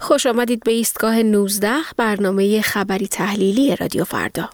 خوش آمدید به ایستگاه 19 برنامه خبری تحلیلی رادیو فردا.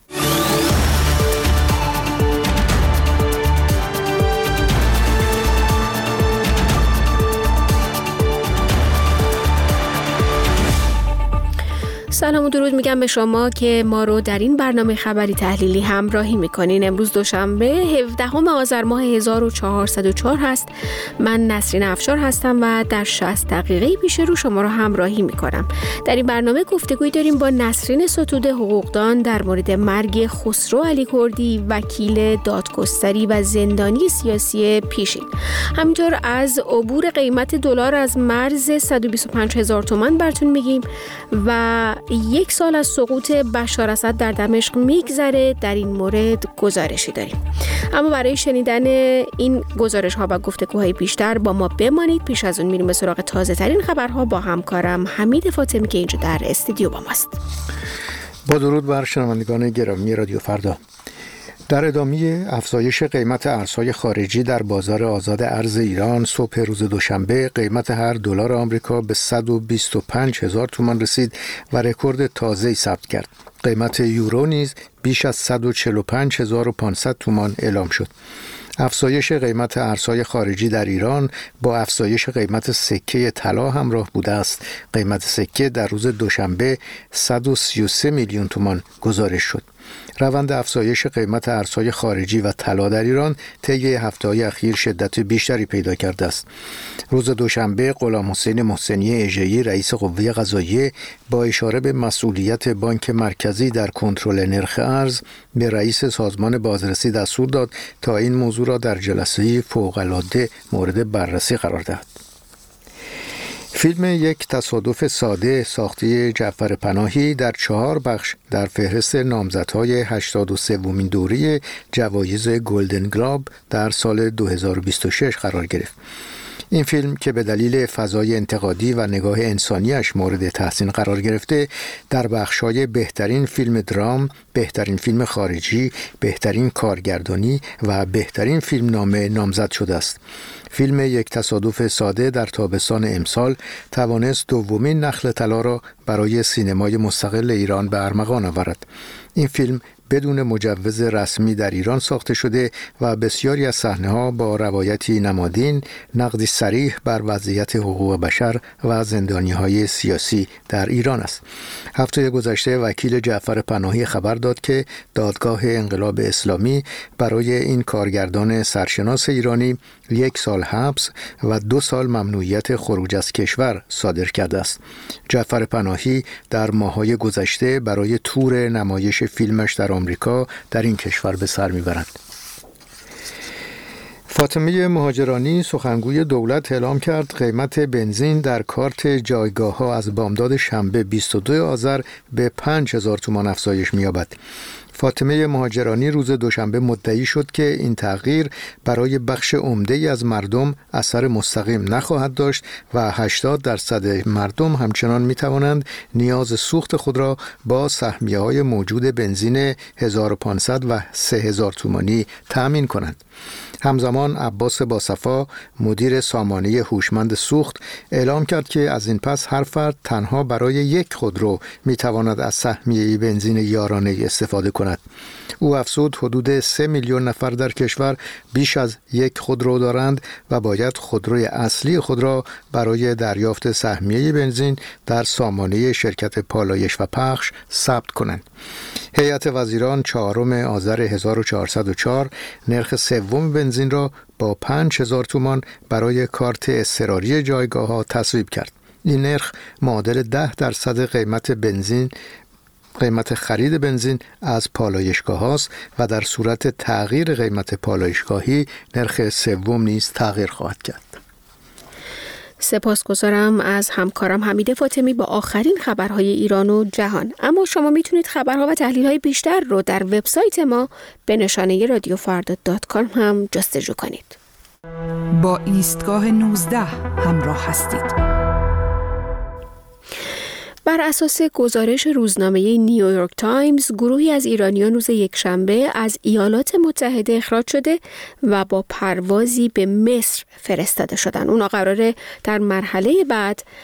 سلام و درود میگم به شما که ما رو در این برنامه خبری تحلیلی همراهی میکنین. امروز دوشنبه 17 آذر ماه 1404 هست. من نسرین افشار هستم و در 60 دقیقه پیش رو شما رو همراهی میکنم. در این برنامه گفتگویی داریم با نسرین ستوده حقوقدان در مورد مرگ خسرو علیکردی، وکیل دادگستری و زندانی سیاسی پیشین. همینطور از عبور قیمت دلار از مرز 125,000 تومان براتون میگیم و 1 سال از سقوط بشار اسد در دمشق میگذره. در این مورد گزارشی داریم. اما برای شنیدن این گزارش ها و گفتگوهای بیشتر با ما بمانید. پیش از اون میریم به سراغ تازه ترین خبرها با همکارم حمید فاطمی که اینجا در استودیو با ماست. با درود بر شنوندگان گرامی رادیو فردا. در ادامه افزایش قیمت ارزهای خارجی در بازار آزاد ارز ایران، صبح روز دوشنبه قیمت هر دلار آمریکا به 125,000 تومان رسید و رکورد تازه‌ای ثبت کرد. قیمت یورو نیز بیش از 145,500 تومان اعلام شد. افزایش قیمت ارزهای خارجی در ایران با افزایش قیمت سکه طلا همراه بوده است. قیمت سکه در روز دوشنبه 133 میلیون تومان گزارش شد. روند افزایش قیمت ارزهای خارجی و طلا در ایران طی هفته‌های اخیر شدت بیشتری پیدا کرده است. روز دوشنبه غلام حسین محسنی اژه‌ای رئیس قوه قضاییه با اشاره به مسئولیت بانک مرکزی در کنترل نرخ ارز به رئیس سازمان بازرسی دستور داد تا این موضوع را در جلسه فوق‌العاده مورد بررسی قرار دهد. فیلم یک تصادف ساده ساخته جعفر پناهی در 4 بخش در فهرست نامزدهای 83مین دوره جوایز گلدن گلوب در سال 2026 قرار گرفت. این فیلم که به دلیل فضای انتقادی و نگاه انسانیش مورد تحسین قرار گرفته، در بخش‌های بهترین فیلم درام، بهترین فیلم خارجی، بهترین کارگردانی و بهترین فیلم نامه نامزد شده است. فیلم یک تصادف ساده در تابستان امسال توانست دومین نخل طلا را برای سینمای مستقل ایران به ارمغان آورد. این فیلم بدون مجوز رسمی در ایران ساخته شده و بسیاری از صحنه‌ها با روایتی نمادین، نقدی صریح بر وضعیت حقوق بشر و زندانی‌های سیاسی در ایران است. هفته گذشته وکیل جعفر پناهی خبر داد که دادگاه انقلاب اسلامی برای این کارگردان سرشناس ایرانی 1 سال حبس و 2 سال ممنوعیت خروج از کشور صادر کرده است. جعفر پناهی در ماه‌های گذشته برای تور نمایش فیلمش در آمریکا در این کشور به سر میبرد. فاطمه مهاجرانی سخنگوی دولت اعلام کرد قیمت بنزین در کارت جایگاه‌ها از بامداد شنبه 22 آذر به 5,000 تومان افزایش می‌یابد. فاطمه مهاجرانی روز دوشنبه مدعی شد که این تغییر برای بخش عمده‌ای از مردم اثر مستقیم نخواهد داشت و 80% مردم همچنان می‌توانند نیاز سوخت خود را با سهمیه‌های موجود بنزین 1500 و 3000 تومانی تأمین کنند. همزمان عباس باصفا مدیر سامانه هوشمند سوخت اعلام کرد که از این پس هر فرد تنها برای 1 خودرو میتواند از سهمیه بنزین یارانه استفاده کند. او افزود حدود 3 میلیون نفر در کشور بیش از 1 خودرو دارند و باید خودروی اصلی خود را برای دریافت سهمیه بنزین در سامانه شرکت پالایش و پخش ثبت کنند. هیئت وزیران 4 آذر 1404 نرخ سوم بنزین را با 5,000 تومان برای کارت اضطراری جایگاه‌ها تصویب کرد. این نرخ معادل 10% قیمت خرید بنزین از پالایشگاه است و در صورت تغییر قیمت پالایشگاهی نرخ سوم نیز تغییر خواهد کرد. سپاسگزارم از همکارم حمید فاطمی با آخرین خبرهای ایران و جهان. اما شما میتونید خبرها و تحلیل‌های بیشتر رو در وبسایت ما به نشانه radiofarda.com هم جستجو کنید. با ایستگاه 19 همراه هستید. بر اساس گزارش روزنامه نیویورک تایمز، گروهی از ایرانیان روز یکشنبه از ایالات متحده اخراج شده و با پروازی به مصر فرستاده شدند. اونا قراره در مرحله بعد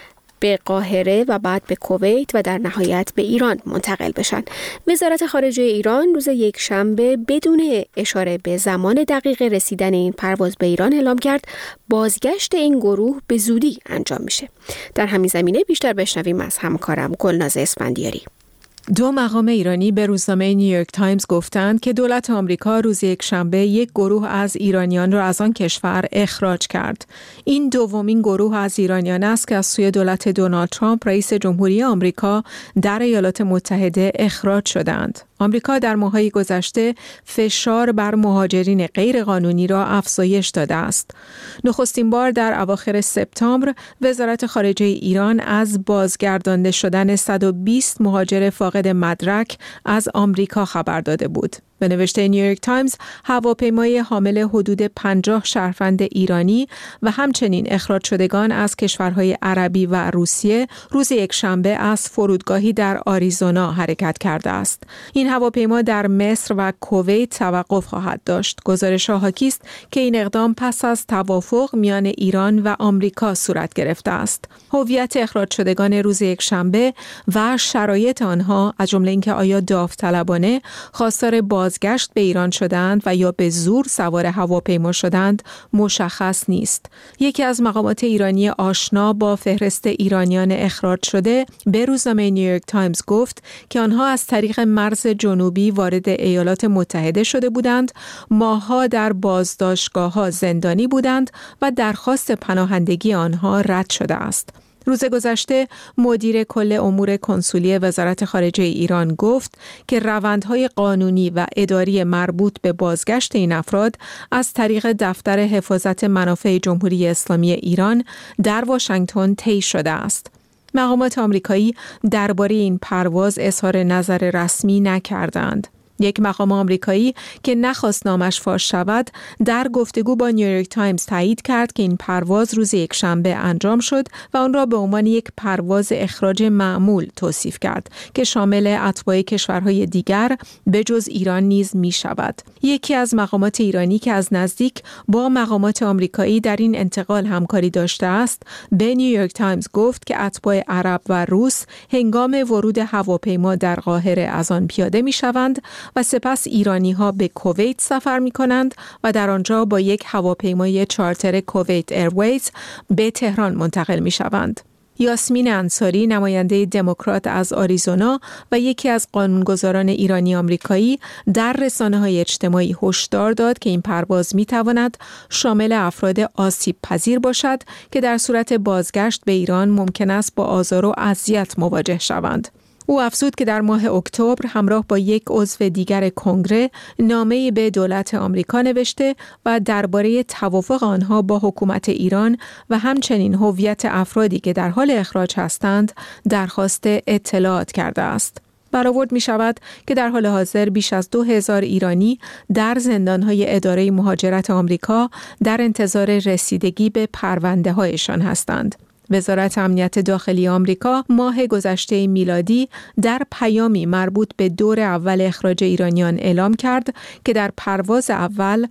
به قاهره و بعد به کویت و در نهایت به ایران منتقل بشن. وزارت خارجه ایران روز یکشنبه بدون اشاره به زمان دقیق رسیدن این پرواز به ایران اعلام کرد بازگشت این گروه به زودی انجام میشه. در همین زمینه بیشتر بشنویم از همکارم گلناز اسفندیاری. دو مقام ایرانی به روزنامه نیویورک تایمز گفتند که دولت آمریکا روز یکشنبه یک گروه از ایرانیان را از آن کشور اخراج کرد. این دومین گروه از ایرانیان است که از سوی دولت دونالد ترامپ رئیس جمهوری آمریکا در ایالات متحده اخراج شدند. آمریکا در ماه‌های گذشته فشار بر مهاجرین غیرقانونی را افزایش داده است. نخستین بار در اواخر سپتامبر وزارت خارجه ایران از بازگردانده شدن 120 مهاجر فاقد مدرک از آمریکا خبر داده بود. به نوشته نیویورک تایمز، هواپیمای حامل حدود 50 شهروند ایرانی و همچنین اخراج شدگان از کشورهای عربی و روسیه روز یکشنبه از فرودگاهی در آریزونا حرکت کرده است. این هواپیما در مصر و کویت توقف خواهد داشت. گزارش‌ها حاکی است که این اقدام پس از توافق میان ایران و آمریکا صورت گرفته است. هویت اخراج شدگان روز یکشنبه و شرایط آنها، از جمله اینکه آیا داوطلبانه خواستار بازگشت به ایران شدند و یا به زور سوار هواپیما شدند، مشخص نیست. یکی از مقامات ایرانی آشنا با فهرست ایرانیان اخراج شده به روزنامه نیویورک تایمز گفت که آنها از طریق مرز جنوبی وارد ایالات متحده شده بودند، ماه‌ها در بازداشتگاه‌ها زندانی بودند و درخواست پناهندگی آنها رد شده است. روز گذشته مدیر کل امور کنسولی وزارت خارجه ایران گفت که روندهای قانونی و اداری مربوط به بازگشت این افراد از طریق دفتر حفاظت منافع جمهوری اسلامی ایران در واشنگتن طی شده است. مقامات آمریکایی درباره این پرواز اظهار نظر رسمی نکردند. یک مقام آمریکایی که نخواست نامش فاش شود در گفتگو با نیویورک تایمز تایید کرد که این پرواز روز یکشنبه انجام شد و آن را به عنوان یک پرواز اخراج معمول توصیف کرد که شامل اتباع کشورهای دیگر به جز ایران نیز می شود. یکی از مقامات ایرانی که از نزدیک با مقامات آمریکایی در این انتقال همکاری داشته است به نیویورک تایمز گفت که اتباع عرب و روس هنگام ورود هواپیما در قاهره از آن پیاده می شوند و سپس ایرانی‌ها به کویت سفر می‌کنند و در آنجا با یک هواپیمای چارتر کویت ایرویز به تهران منتقل می‌شوند. یاسمین انصاری، نماینده دموکرات از آریزونا و یکی از قانونگذاران ایرانی آمریکایی، در رسانه‌های اجتماعی هشدار داد که این پرواز می‌تواند شامل افراد آسیب پذیر باشد که در صورت بازگشت به ایران ممکن است با آزار و اذیت مواجه شوند. او افزود که در ماه اکتبر همراه با یک عضو دیگر کنگره نامه‌ای به دولت آمریکا نوشته و درباره توافق آنها با حکومت ایران و همچنین هویت افرادی که در حال اخراج هستند درخواست اطلاعات کرده است. برآورد می شود که در حال حاضر بیش از 2000 ایرانی در زندان‌های اداره مهاجرت آمریکا در انتظار رسیدگی به پرونده‌هایشان هستند. وزارت امنیت داخلی آمریکا ماه گذشته میلادی در پیامی مربوط به دور اول اخراج ایرانیان اعلام کرد که در پرواز اول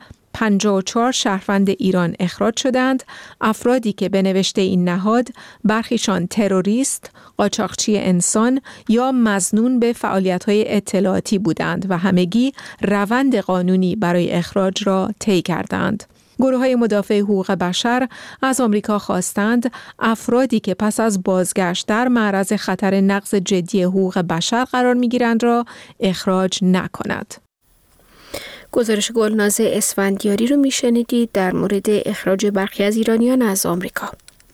54 شهروند ایران اخراج شدند، افرادی که به نوشته این نهاد برخیشان تروریست، قاچاقچی انسان یا مظنون به فعالیت‌های اطلاعاتی بودند و همگی روند قانونی برای اخراج را طی کردند. گروه‌های مدافع حقوق بشر از آمریکا خواستند افرادی که پس از بازگشت در معرض خطر نقض جدی حقوق بشر قرار می‌گیرند را اخراج نکند. گزارش گلناز اسفندیاری رو میشنیدید در مورد اخراج برخی از ایرانیان از آمریکا.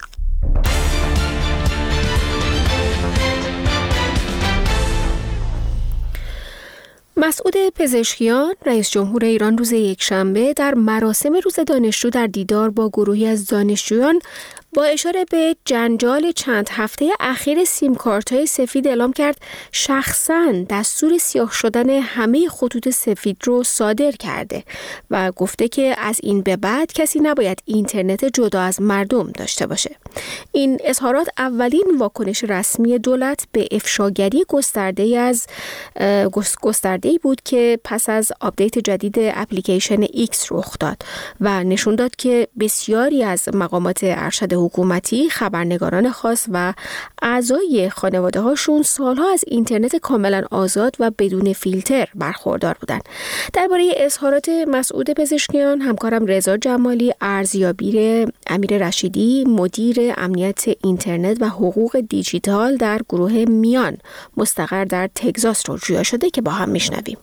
مسعود پزشکیان، رئیس جمهور ایران، روز یکشنبه در مراسم روز دانشجو در دیدار با گروهی از دانشجویان با اشاره به جنجال چند هفته اخیر سیمکارت‌های سفید اعلام کرد شخصاً دستور سیاه شدن همه خطوط سفید رو صادر کرده و گفته که از این به بعد کسی نباید اینترنت جدا از مردم داشته باشه. این اظهارات اولین واکنش رسمی دولت به افشاگری گسترده‌ای بود که پس از آپدیت جدید اپلیکیشن ایکس رخ داد و نشون داد که بسیاری از مقامات ارشد حکومتی، خبرنگاران خاص و اعضای خانواده هاشون سالها از اینترنت کاملا آزاد و بدون فیلتر برخوردار بودند. درباره اظهارات مسعود پزشکیان، همکارم رضا جمالی ارزیابی امیر رشیدی، مدیر امنیت اینترنت و حقوق دیجیتال در گروه میان مستقر در تگزاس رو جویا شده که با هم میشنویم.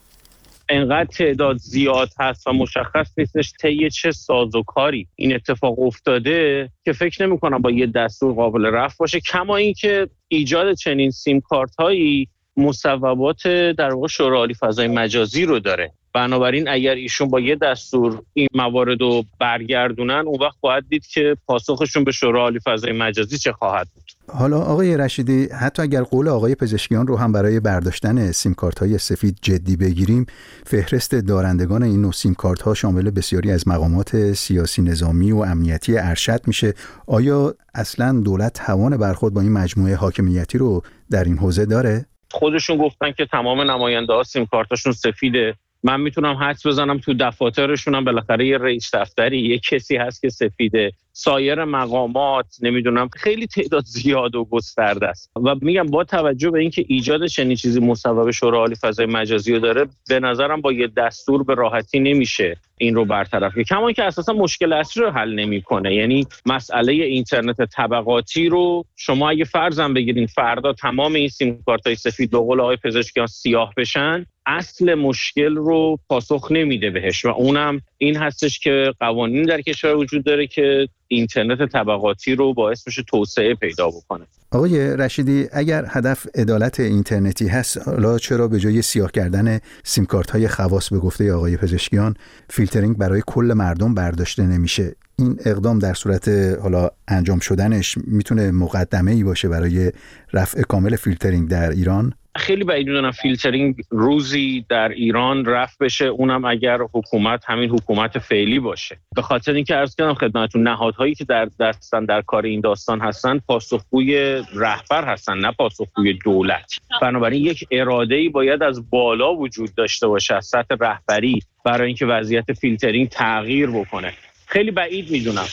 انقدر تعداد زیاد هست و مشخص نیستش طی چه سازوکاری این اتفاق افتاده که فکر نمی‌کنم با یه دستور قابل رفع باشه. کما اینکه ایجاد چنین سیم کارت هایی مصوبات در واقع شورای عالی فضای مجازی رو داره. بنابراین اگر ایشون با یه دستور این موارد رو برگردونن، اون وقت باید دید که پاسخشون به شورای عالی فضای مجازی چه خواهد بود. حالا آقای رشیدی، حتی اگر قول آقای پزشکیان رو هم برای برداشتن سیم کارت های سفید جدی بگیریم، فهرست دارندگان این نوع سیم کارت ها شامل بسیاری از مقامات سیاسی، نظامی و امنیتی ارشد میشه. آیا اصلا دولت توان برخورد با این مجموعه حاکمیتی رو در این حوزه داره؟ خودشون گفتن که تمام نماینده‌ها سیم کارتاشون سفیده. من میتونم حدس بزنم تو دفاترشون هم بالاخره یه رئیس دفتری، یه کسی هست که سفیده. سایر مقامات نمیدونم، خیلی تعداد زیاد و گسترده است و میگم با توجه به اینکه ایجاد چنین چیزی مصوبه شورای عالی فضای مجازی رو داره، به نظرم با یه دستور به راحتی نمیشه این رو برطرف کنه. کما اینکه اساسا مشکل اصلی رو حل نمیکنه. یعنی مسئله اینترنت طبقاتی رو شما اگه فرضاً بگیرین فردا تمام این سیم کارتای سفید به قول آقای پزشکیان سیاه بشن، اصل مشکل رو پاسخ نمیده بهش و اونم این هستش که قوانین در کشور وجود داره که اینترنت طبقاتی رو باعث میشه توسعه پیدا بکنه. آقای رشیدی، اگر هدف عدالت اینترنتی هست، حالا چرا به جای سیاه کردن سیم کارت های خواص به گفته آقای پزشکیان فیلترینگ برای کل مردم برداشته نمیشه؟ این اقدام در صورت حالا انجام شدنش میتونه مقدمه‌ای باشه برای رفع کامل فیلترینگ در ایران؟ خیلی بعید میدونم فیلترینگ روزی در ایران رفع بشه، اونم اگر حکومت همین حکومت فعلی باشه. به خاطر اینکه عرض کردم خدمتتون، نهادهایی که در دستن در کار این داستان هستن پاسخگوی رهبر هستن، نه پاسخگوی دولت. بنابراین یک اراده‌ای باید از بالا وجود داشته باشه از سطح رهبری برای اینکه وضعیت فیلترینگ تغییر بکنه. خیلی بعید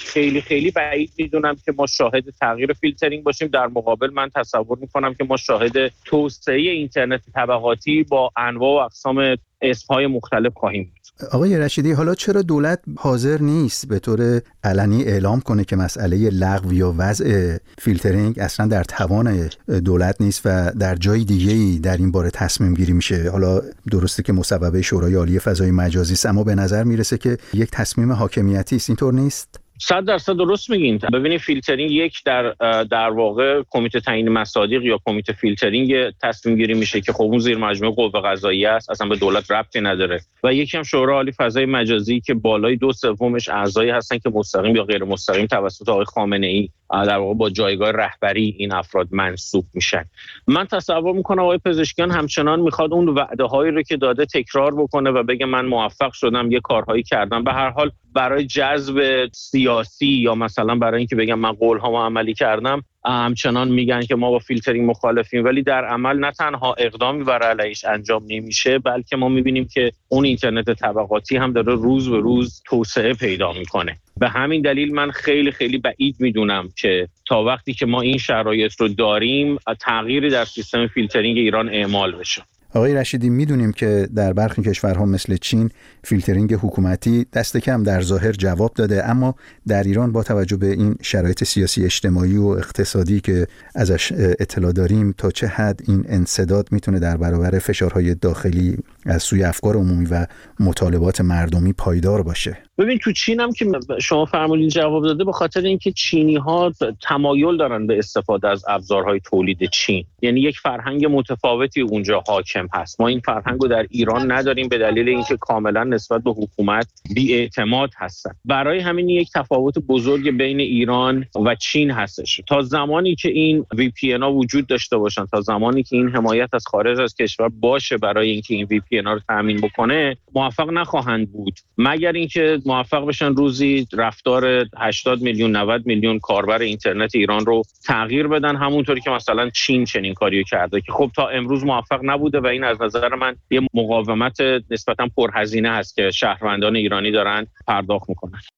میدونم که ما شاهد تغییر فیلترینگ باشیم. در مقابل من تصور میکنم که ما شاهد توسعه اینترنت طبقاتی با انواع و اقسام اسمهای مختلف خواهیم بود. آقای رشیدی، حالا چرا دولت حاضر نیست به طور علنی اعلام کنه که مسئله لغو یا وضع فیلترینگ اصلا در توان دولت نیست و در جای دیگه‌ای در این باره تصمیم گیری میشه؟ حالا درسته که مصوبه شورای عالی فضای مجازی است، اما به نظر میرسه که یک تصمیم حاکمیتی است. اینطور نیست؟ 100% درست میگین. ببینید فیلترینگ یک در واقع کمیته تعیین مصادیق یا کمیته فیلترینگ تصمیم گیری میشه که خب اون زیر مجموعه قوه قضاییه است، اصلا به دولت ربطی نداره، و یکی هم شورای عالی فضای مجازی که بالای 2/3 اعضایی هستن که مستقیم یا غیر مستقیم توسط آقای خامنه‌ای در واقع با جایگاه رهبری این افراد منصوب میشن. من تصور میکنم آقای پزشکیان همچنان میخواد اون وعده هایی رو که داده تکرار بکنه و بگه من موفق شدم، یه کارهایی کردم. به هر حال برای جذب سیاسی یا مثلا برای اینکه بگم من قول‌هامو عملی کردم، همچنان میگن که ما با فیلترینگ مخالفیم، ولی در عمل نه تنها اقدامی برای علیش انجام نمیشه، بلکه ما میبینیم که اون اینترنت طبقاتی هم داره روز به روز توسعه پیدا میکنه. به همین دلیل من خیلی بعید میدونم که تا وقتی که ما این شرایط رو داریم تغییری در سیستم فیلترینگ ایران اعمال بشه. آقای رشیدی، میدونیم که در برخی کشورها مثل چین فیلترینگ حکومتی دست کم در ظاهر جواب داده، اما در ایران با توجه به این شرایط سیاسی، اجتماعی و اقتصادی که ازش اطلاع داریم، تا چه حد این انسداد میتونه در برابر فشارهای داخلی از سوی افکار عمومی و مطالبات مردمی پایدار باشه؟ ببین تو چین هم که شما فرمودین جواب داده، به خاطر اینکه چینی‌ها تمایل دارن به استفاده از ابزارهای تولید چین، یعنی یک فرهنگ متفاوتی اونجا حاکم هست. ما این فرهنگ رو در ایران نداریم به دلیل اینکه کاملا نسبت به حکومت بی‌اعتماد هستن. برای همین یک تفاوت بزرگ بین ایران و چین هستش. تا زمانی که این VPN ها وجود داشته باشن، تا زمانی که این حمایت از خارج از کشور باشه برای اینکه این VPN ها رو تامین بکنه، موفق نخواهند بود، مگر اینکه موفق بشن روزی رفتار 80 میلیون 90 میلیون کاربر اینترنت ایران رو تغییر بدن، همونطوری که مثلا چین چنین کاریو کرده که خب تا امروز موفق نبوده و این از نظر من یه مقاومت نسبتا پرهزینه هست که شهروندان ایرانی دارن پرداخت میکنن.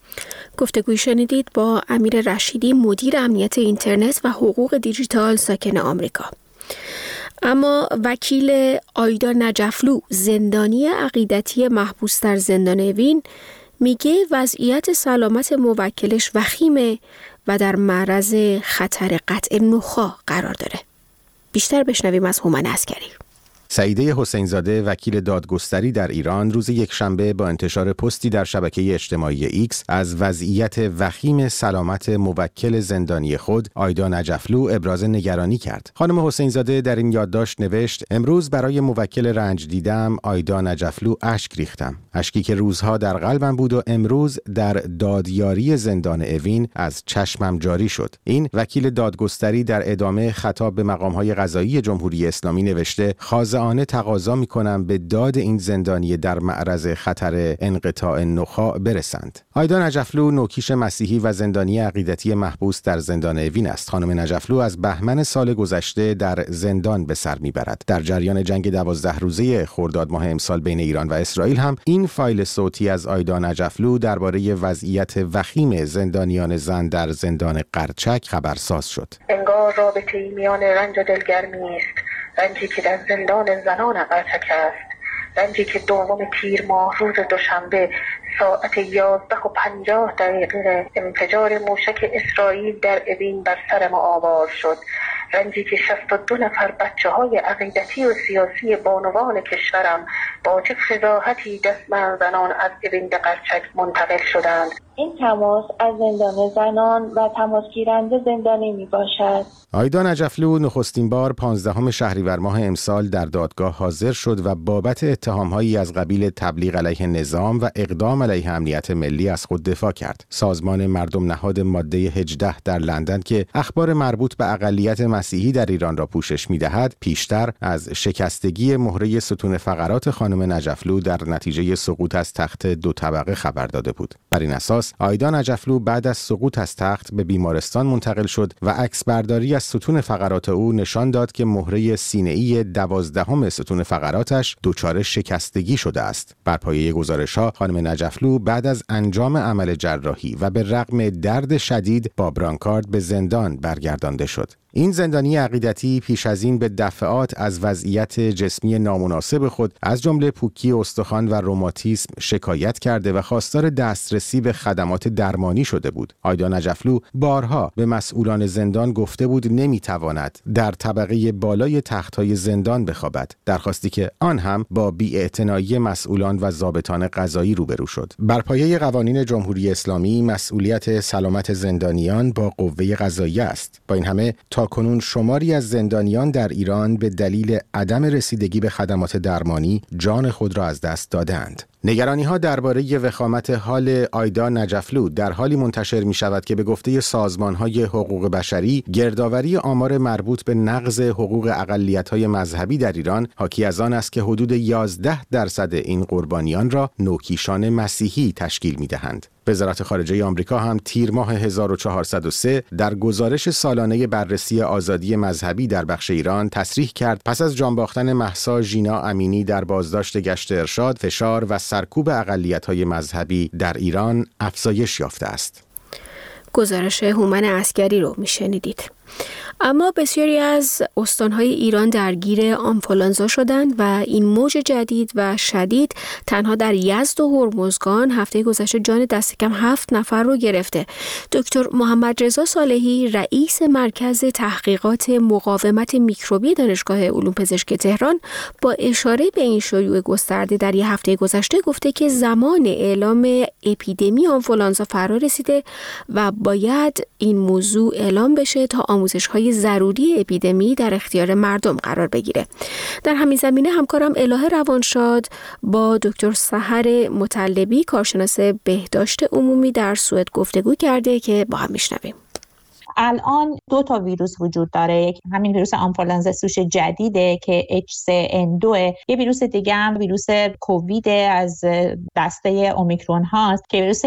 گفتگوی شنیدید با امیر رشیدی، مدیر امنیت اینترنت و حقوق دیجیتال ساکن آمریکا. اما وکیل آیدا نجفلو، زندانی عقیدتی محبوس در زندان اوین، میگه وضعیت سلامت موکلش وخیمه و در معرض خطر قطع نخاع قرار داره. بیشتر بشنویم از هومن عسکری. سعیده حسینزاده، وکیل دادگستری در ایران، روز یکشنبه با انتشار پستی در شبکه اجتماعی ایکس از وضعیت وخیم سلامت موکل زندانی خود، آیدا نجفلو، ابراز نگرانی کرد. خانم حسینزاده در این یادداشت نوشت: امروز برای موکل رنج دیدم، آیدا نجفلو، اشک ریختم. اشکی که روزها در قلبم بود و امروز در دادیاری زندان اوین از چشمم جاری شد. این وکیل دادگستری در ادامه خطاب به مقام‌های قضایی جمهوری اسلامی نوشته: خاضعانه تقاضا می‌کنم به داد این زندانی در معرض خطر انقطاع نخاع برسند. آیدا نجفلو نوکیش مسیحی و زندانی عقیدتی محبوس در زندان اوین است. خانم نجفلو از بهمن سال گذشته در زندان به سر می‌برد. در جریان جنگ 12 روزه خرداد ماه امسال بین ایران و اسرائیل هم این فایل صوتی از آیدا نجفلو درباره وضعیت وخیم زندانیان زن در زندان قرچک خبرساز شد. انگار رابطه‌ای میان رنج و دلگرمی است، رنجی که در زندان زنان قرچک است، رنجی که دوم تیر ماه روز دوشنبه ساعت 11:50 انفجار موشک اسرائیل در اوین بر سر ما آوار شد، رنجی که 62 نفر بچه‌های عقیدتی و سیاسی بانوان کشورم با چه فضاحتی دستمند زنان از اوین به قرچک منتقل شدند. این تماس از زندان زنان و تماس گیرنده زندانی می باشد. آیدا نجفلو نخستین بار 15 شهریور ماه امسال در دادگاه حاضر شد و بابت اتهام‌هایی از قبیل تبلیغ علیه نظام و اقدام علیه امنیت ملی از خود دفاع کرد. سازمان مردم نهاد ماده 18 در لندن که اخبار مربوط به اقلیت مسیحی در ایران را پوشش می‌دهد، پیشتر از شکستگی مهره ستون فقرات خانم نجفلو در نتیجه سقوط از تخت 2 طبقه خبر داده بود. بر این اساس آیدا نجفلو بعد از سقوط از تخت به بیمارستان منتقل شد و عکسبرداری از ستون فقرات او نشان داد که مهره سینه‌ای 12 ستون فقراتش دچار شکستگی شده است. بر پایه گزارش‌ها خانم نجفلو بعد از انجام عمل جراحی و به رغم درد شدید با برانکارد به زندان برگردانده شد. این زندانی عقیدتی پیش از این به دفعات از وضعیت جسمی نامناسب خود از جمله پوکی استخوان و روماتیسم شکایت کرده و خواستار دسترسی به خدمات درمانی شده بود. آیدا نجفلو بارها به مسئولان زندان گفته بود نمیتواند در طبقه بالای تخت‌های زندان بخوابد، درخواستی که آن هم با بی‌اعتنایی مسئولان و ضابطان قضایی روبرو شد. بر پایه قوانین جمهوری اسلامی مسئولیت سلامت زندانیان با قوه قضاییه است. با این همه تاکنون شماری از زندانیان در ایران به دلیل عدم رسیدگی به خدمات درمانی جان خود را از دست دادند. نگرانی‌ها درباره وخامت حال آیدا نجفلو در حالی منتشر می‌شود که به گفته سازمان‌های حقوق بشری، گردآوری آمار مربوط به نقض حقوق اقلیت‌های مذهبی در ایران حاکی از آن است که حدود 11% این قربانیان را نوکیشان مسیحی تشکیل می‌دهند. وزارت خارجه آمریکا هم تیر ماه 1403 در گزارش سالانه بررسی آزادی مذهبی در بخش ایران تصریح کرد پس از جان باختن مهسا ژینا امینی در بازداشت گشت ارشاد، فشار و سرکوب اقلیت‌های مذهبی در ایران افزایش یافته است. گزارش هومن عسکری رو میشنیدید. اما بسیاری از استانهای ایران درگیر آنفولانزا شدند و این موج جدید و شدید تنها در یزد و هرمزگان هفته گذشته جان دست کم 7 نفر رو گرفته. دکتر محمد رضا صالحی، رئیس مرکز تحقیقات مقاومت میکروبی دانشگاه علوم پزشکی تهران، با اشاره به این شیوع گسترده در یک هفته گذشته گفته که زمان اعلام اپیدمی آنفولانزا فرا رسیده و باید این موضوع اعلام بشه تا آموزش‌های ضروری اپیدمی در اختیار مردم قرار بگیره. در همین زمینه همکارم الهه روانشاد با دکتر سحر مطلبی، کارشناس بهداشت عمومی در سوئد، گفتگو کرده که با هم میشنویم. الان 2 تا ویروس وجود داره. یک همین ویروس آنفولانزا سوش جدیده که H3N2، یه ویروس دیگه هم ویروس کووید از دسته اومیکرون هاست که ویروس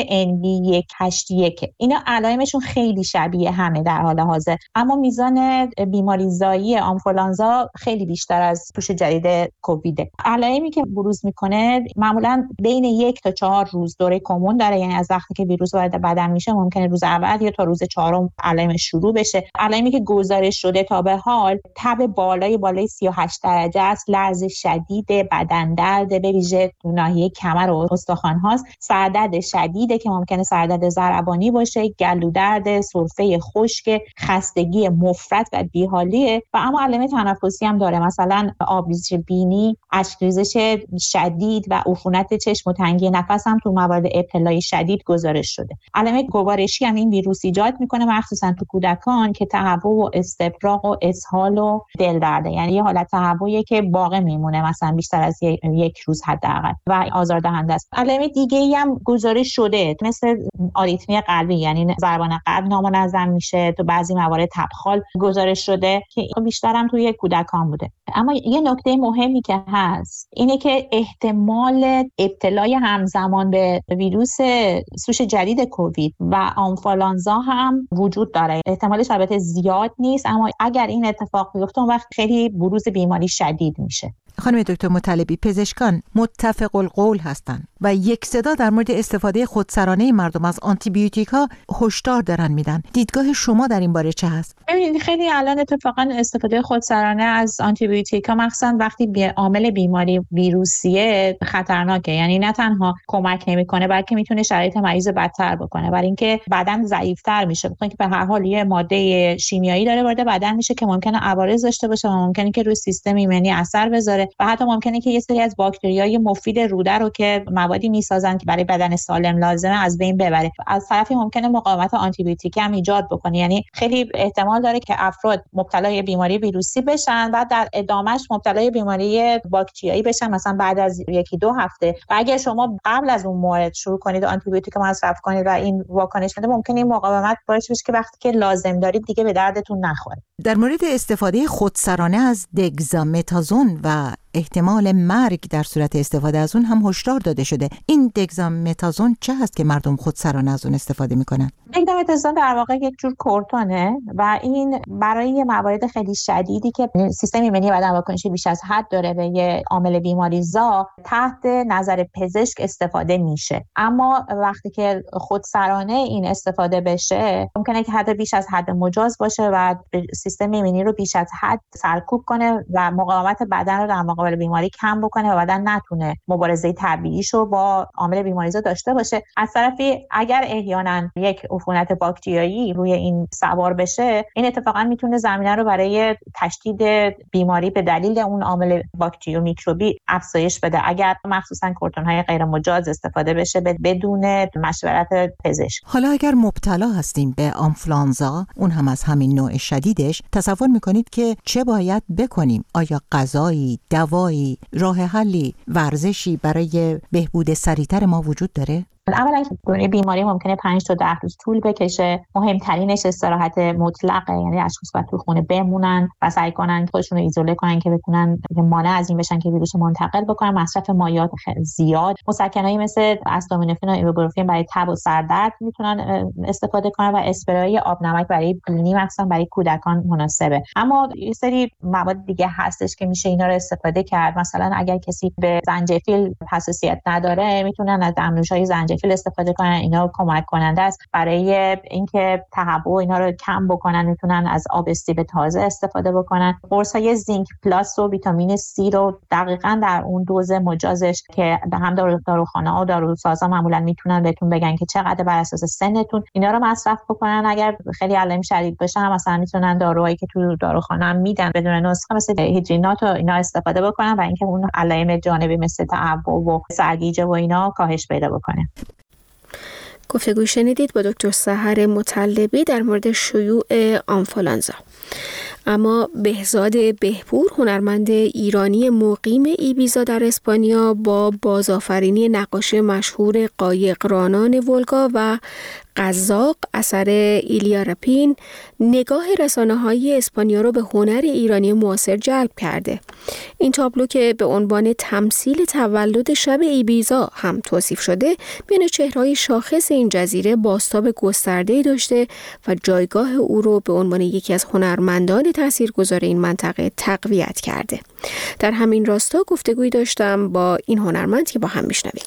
NV181. اینا علائمشون خیلی شبیه همه در حال حاضر، اما میزان بیماریزایی آنفولانزا خیلی بیشتر از سوش جدید کوویده. علائمی که بروز میکنه معمولا بین 1 تا 4 روز دوره کمون داره، یعنی از وقتی که ویروس وارد بدن میشه ممکنه روز اول یا تا روز 4 علائم شروع بشه. علائمی که گزارش شده تا به حال تب بالای 38 درجه است، لرز شدید، بدن درد به ویژه ناحیه کمر و استخوان هاست، سردرد شدیده که ممکنه سردرد ضربانی باشه، گلو درد، سرفه خشک، خستگی مفرط و بیحالیه و اما علائم تنفسی هم داره، مثلا آبریزش بینی، اشک‌ریزش شدید و عفونت چشم و تنگی نفس هم تو موارد ابتلای شدید گزارش شده. علائم گوارشی هم این ویروس ایجاد میکنه، مخصوصا تو کودکان که تهوع و استفراغ و اسهال و دل درده، یعنی یه حالت تهوعی که باقی میمونه مثلا بیشتر از 1 روز حداقل و آزاردهنده است. علائم دیگه‌ای هم گزارش شده مثل آریتمی قلبی، یعنی ضربان قلب نامنظم میشه، تو بعضی موارد تبخال گزارش شده که بیشتر هم توی کودکان بوده. اما یه نکته مهمی که هست اینه که احتمال ابتلای همزمان به ویروس سوش جدید کووید و آنفولانزا هم وجود داره. احتمالش البته زیاد نیست، اما اگر این اتفاق بیفته اون وقت خیلی بروز بیماری شدید میشه. خانم دکتر مطلبی، پزشکان متفق القول هستند و یک صدا در مورد استفاده خودسرانه مردم از آنتیبیوتیک‌ها هشدار دارن میدن. دیدگاه شما در این باره چه هست؟ ببینید خیلی الان اتفاقا استفاده خودسرانه از آنتیبیوتیک‌ها مخصوصا وقتی عامل بیماری ویروسیه خطرناکه، یعنی نه تنها کمک نمیکنه بلکه میتونه شرایط مریض بدتر بکنه، برای اینکه بدن ضعیف‌تر میشه، بخاطر اینکه به هر حال یه ماده شیمیایی داره وارد بدن میشه که ممکنه عوارض داشته باشه و ممکنه که روی سیستم ایمنی اثر بذاره و حتی ممکنه که یه سری از باکتریای مفید روده رو که موادی میسازن که برای بدن سالم لازمه از بین ببره. از طرفی ممکنه مقاومت آنتیبیوتیکی هم ایجاد بکنه، یعنی خیلی احتمال داره که افراد مبتلای بیماری ویروسی بشن و در ادامهش مبتلای بیماری باکتریایی بشن مثلا بعد از 1-2 هفته. و اگر شما قبل از اون مورد شروع کنید آنتیبیوتیک مصرف کنید و این واکنش بده، ممکنه این مقاومت باعث بشه که وقتی که لازم دارید دیگه به دردتون نخوره. در مورد استفاده خودسرانه از دگزامتازون و احتمال مرگ در صورت استفاده از اون هم هشدار داده شده. این دگزامتازون چه هست که مردم خودسرانه از اون استفاده میکنن؟ دگزامتازون در واقع یک جور کورتونه و این برای موارد خیلی شدیدی که سیستم ایمنی بدن واکنش بیش از حد داره به یه عامل بیماریزا تحت نظر پزشک استفاده میشه. اما وقتی که خودسرانه این استفاده بشه ممکنه که حد بیش از حد مجاز باشه و سیستم ایمنی رو بیش از حد سرکوب کنه و مقاومت بدن رو در مقابل بیماری کم بکنه و بدن نتونه مبارزه طبیعیشو با عامل بیماریزا داشته باشه. از طرفی اگر احیانا یک عفونت باکتریایی روی این سوار بشه، این اتفاقا میتونه زمینه رو برای تشدید بیماری به دلیل اون عامل باکتری و میکروبی افزایش بده اگر مخصوصا کورتون‌های غیر مجاز استفاده بشه بدون مشورت پزشک. حالا اگر مبتلا هستیم به آنفولانزا، اون هم از همین نوع شدیدش، تصور میکنید که چه باید بکنیم؟ آیا غذایی، دوایی، راه حلی، ورزشی برای بهبود سریعتر ما وجود داره؟ اولا که بیماری ممکنه 5 تا 10 روز طول بکشه. مهمترینش استراحت مطلقه، یعنی اشخاص باید تو خونه بمونن و سعی کنن خودشون رو ایزوله کنن که بتونن مانع از این بشن که ویروس منتقل بکنن. مصرف مایعات زیاد، مسکنایی مثل استامینوفن و ایبوپروفن برای تب و سردرد میتونن استفاده کنن و اسپری آب نمک برای بینی مثلا برای کودکان مناسبه. اما یه سری مواد دیگه هستش که میشه اینا رو استفاده کرد. مثلا اگر کسی به زنجفیل حساسیت نداره میتونن از دمنوش‌های زنجفیل استفاده کنن. اینا کمک کننده است برای اینکه تهوع اینا رو کم بکنن. میتونن از آب استیو تازه استفاده بکنن. قرص‌های زینک پلاس و ویتامین C رو دقیقاً در اون دوز مجازش که هم داروخانه‌ها و داروسازا معمولا میتونن بهتون بگن که چقدر بر اساس سنتون اینا رو مصرف بکنن. اگر خیلی علائم شدید باشه مثلا میتونن داروهایی که تو داروخانه هم میدن بدون نسخه مثل هیدرینات و اینا استفاده بکنن و اینکه اون علائم جانبی مثل تهوع و سرگیجه و اینا کاهش پیدا بکنه. گفتگو شنیدید با دکتر سحر مطلبی در مورد شیوع آنفولانزا. اما بهزاد بهپور، هنرمند ایرانی مقیم ایبیزا در اسپانیا، با بازآفرینی نقاشی مشهور قایقرانان ولگا و قزاق اثر ایلیا رپین نگاه رسانه‌های اسپانیا رو به هنر ایرانی معاصر جلب کرده. این تابلو که به عنوان تمثیل تولد شب ایبیزا هم توصیف شده، بین چهره‌های شاخص این جزیره بازتاب گسترده‌ای داشته و جایگاه او رو به عنوان یکی از هنرمندان تاثیرگذار این منطقه تقویت کرده. در همین راستا گفتگویی داشتم با این هنرمند که با هم میشنویم.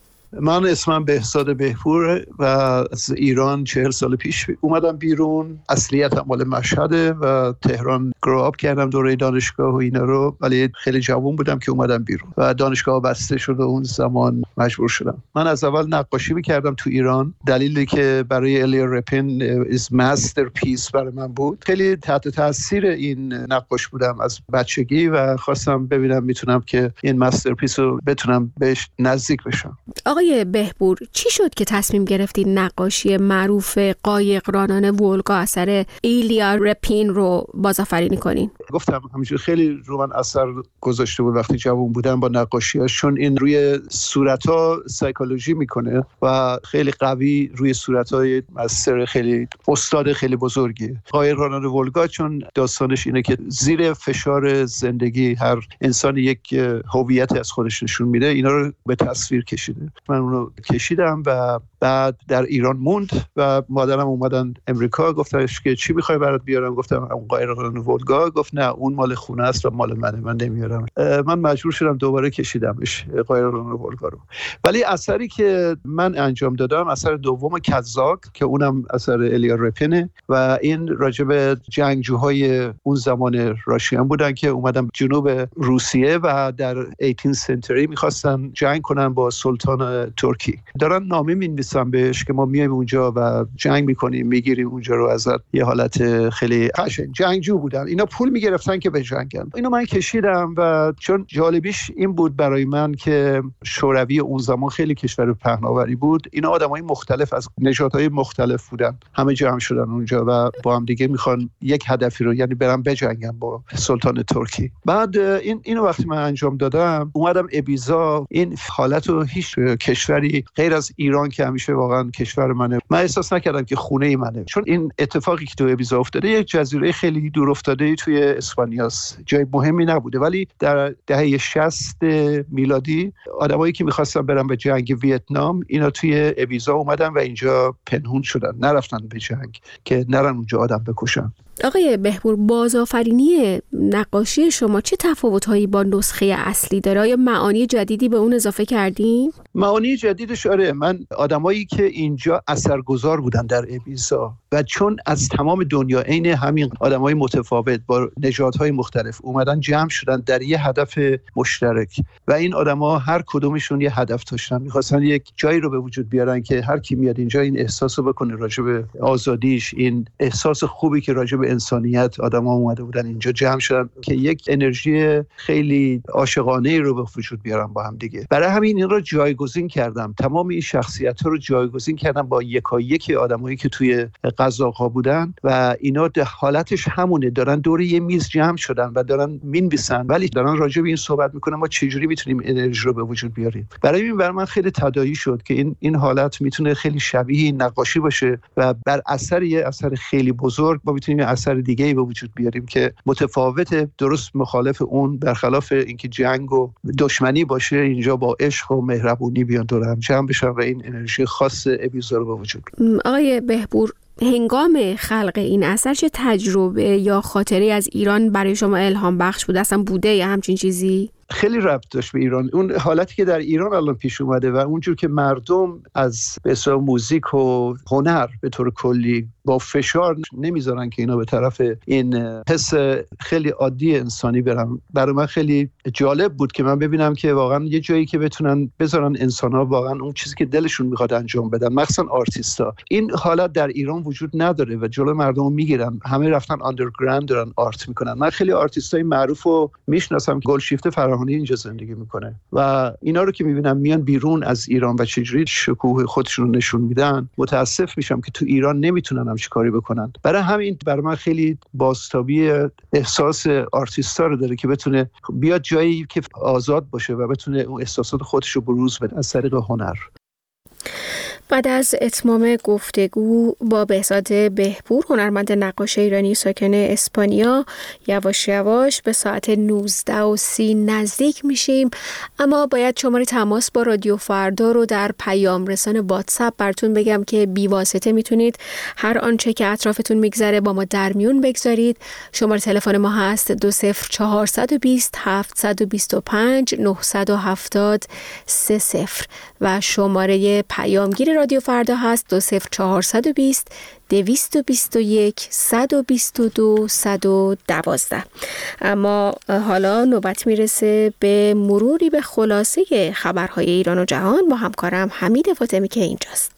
من اسمم بهزاد بهپور و از ایران 40 سال پیش اومدم بیرون. اصلیتم مال مشهده و تهران گروآپ کردم دوره دانشگاه و اینا رو، ولی خیلی جوان بودم که اومدم بیرون و دانشگاه بسته شد و اون زمان مجبور شدم. من از اول نقاشی می‌کردم تو ایران، دلیلی که برای الیا رپین از ماستر پیس برای من بود. خیلی تحت تاثیر این نقاش بودم از بچگی و خواستم ببینم میتونم که این ماستر پیس رو بتونم بهش نزدیک بشم. آقای بهپور، چی شد که تصمیم گرفتی نقاشی معروف قایقرانان ولگا اثر ایلیا رپین رو بازآفرینی کنین؟ گفتم همینجور خیلی رو من اثر گذاشته بود وقتی جوان بودم با نقاشی‌هاش، چون این روی صورت‌ها سایکولوژی میکنه و خیلی قوی روی صورت‌های مستر خیلی استاد خیلی بزرگی. قایقرانان ولگا چون داستانش اینه که زیر فشار زندگی هر انسان یک هویت از خودش نشون میده، اینا رو به تصویر کشیده. من اونو کشیدم و بعد در ایران موند و مادرم اومدن امریکا، گفتش که چی میخوای برات بیارم؟ گفتم اون قایقران ولگا. گفت نه اون مال خونه است و مال منه، من نمیارم. من مجبور شدم دوباره کشیدمش قایقران ولگا رو. ولی اثری که من انجام دادم اثر دوم کزاک که اونم اثر الیا رپینه و این راجب جنگجوهای اون زمان راشیان بودن که اومدن جنوب روسیه و در 18 سنتری میخواستن جنگ کنن با سلطان ترکی. دارن نامه می‌نویسن بهش که ما میایم اونجا و جنگ میکنیم، میگیریم اونجا رو ازت. یه حالت خیلی قشنگ جنگجو بودن، اینا پول میگرفتن که بجنگن. اینو من کشیدم و چون جالبیش این بود برای من که شوروی اون زمان خیلی کشور پهناوری بود، اینا آدمای مختلف از نژادهای مختلف بودن، همه جمع شدن اونجا و با هم دیگه میخوان یک هدفی رو، یعنی برن بجنگن با سلطان ترکی. بعد اینو وقتی من انجام دادم اومدم ایبیزا، این حالت رو هیچ کشوری غیر از ایران که همیشه واقعا کشور منه، من احساس نکردم که خونه ای منه. چون این اتفاقی که تو ایبیزا افتاده یک جزیره خیلی دور افتاده توی اسپانیاست، جای مهمی نبوده، ولی در دهه 60 میلادی آدمایی که می‌خواستن برن به جنگ ویتنام اینا توی ایبیزا اومدن و اینجا پنهون شدن، نرفتن به جنگ که نرن اونجا آدم بکشن. آقای بهپور، بازآفرینی نقاشی شما چه تفاوت‌هایی با نسخه اصلی داره؟ یا معانی جدیدی به اون اضافه کردین؟ معانی جدیدش آره، من آدمایی که اینجا اثرگذار بودن در ایبیزا و چون از تمام دنیا عین همین آدمای متفاوت با نژادهای مختلف اومدن جمع شدن در یه هدف مشترک و این آدما هر کدومشون یه هدف داشتن، می‌خواستن یک جایی رو به وجود بیارن که هر کی میاد اینجا این احساسو بکنه راجع به آزادیش، این احساس خوبی که راجع به انسانیت آدم‌ها اومده بودن اینجا جمع شدن که یک انرژی خیلی عاشقانه‌ای رو به وجود بیارن با هم دیگه. برای همین این رو جایگزین کردم، تمام این شخصیت‌ها رو جایگزین کردم با یکایک آدمایی که توی قزاق‌ها بودن و اینا حالتش همونه، دارن دور یه میز جمع شدن و دارن می‌نویسن ولی دارن راجع به این صحبت می‌کنن ما چجوری میتونیم انرژی رو به وجود بیاریم. برای این من خیلی تداعی شد که این حالت میتونه خیلی شبیه نقاشی باشه و بر اثر یه اثر خیلی بزرگ ما میتونیم اثر دیگه‌ای به وجود بیاریم که متفاوت، درست مخالف اون، برخلاف اینکه جنگ و دشمنی باشه، اینجا با عشق و مهربونی بیان دور هم جمع بشن و این انرژی خاص ایبیزا رو به وجود بیارن. آقای بهپور، هنگام خلق این اثر چه تجربه یا خاطره از ایران برای شما الهام بخش بود؟ اصلا بوده یا همچین چیزی؟ خیلی ربط داشت به ایران، اون حالتی که در ایران الان پیش اومده و اونجور که مردم از بسیار موزیک و هنر به طور کلی با فشار نمیذارن که اینا به طرف این حس خیلی عادی انسانی برن. برای من خیلی جالب بود که من ببینم که واقعا یه جایی که بذارن انسان‌ها واقعا اون چیزی که دلشون میخواد انجام بدن، مخصوصا آرتیستا. این حالت در ایران وجود نداره و جلوی مردم رو میگیرن، همه رفتن آندرگراند دارن آرت میکنن. من خیلی آرتیستای معروفو میشناسم، گلشیفته فراهانی اینجا زندگی میکنه و اینا رو که میبینم میان بیرون از ایران و چجوری شکوه خودشون رو نشون میدن، متاسف میشم که تو ایران نمیتونن همچین کاری بکنن. برای همین برای من خیلی بازتابی احساس آرتیستا رو داره که بتونه بیاد جایی که آزاد باشه و بتونه اون احساسات خودش رو بروز بده از طریق هنر. بعد از اتمام گفتگو با بهزاد بهپور، هنرمند نقاش ایرانی ساکن اسپانیا، یواش یواش به ساعت 19:30 نزدیک میشیم، اما باید شماره تماس با رادیو فردا رو در پیام رسان واتساپ براتون بگم که بی واسطه میتونید هر آنچه که اطرافتون میگذره با ما در میون بگذارید. شماره تلفن ما هست 20420 725 970 30 و شماره پیامگیر رادیو فردا هست 20420 221 122 112. اما حالا نوبت میرسه به مروری به خلاصه خبرهای ایران و جهان با همکارم حمید فاطمی که اینجاست.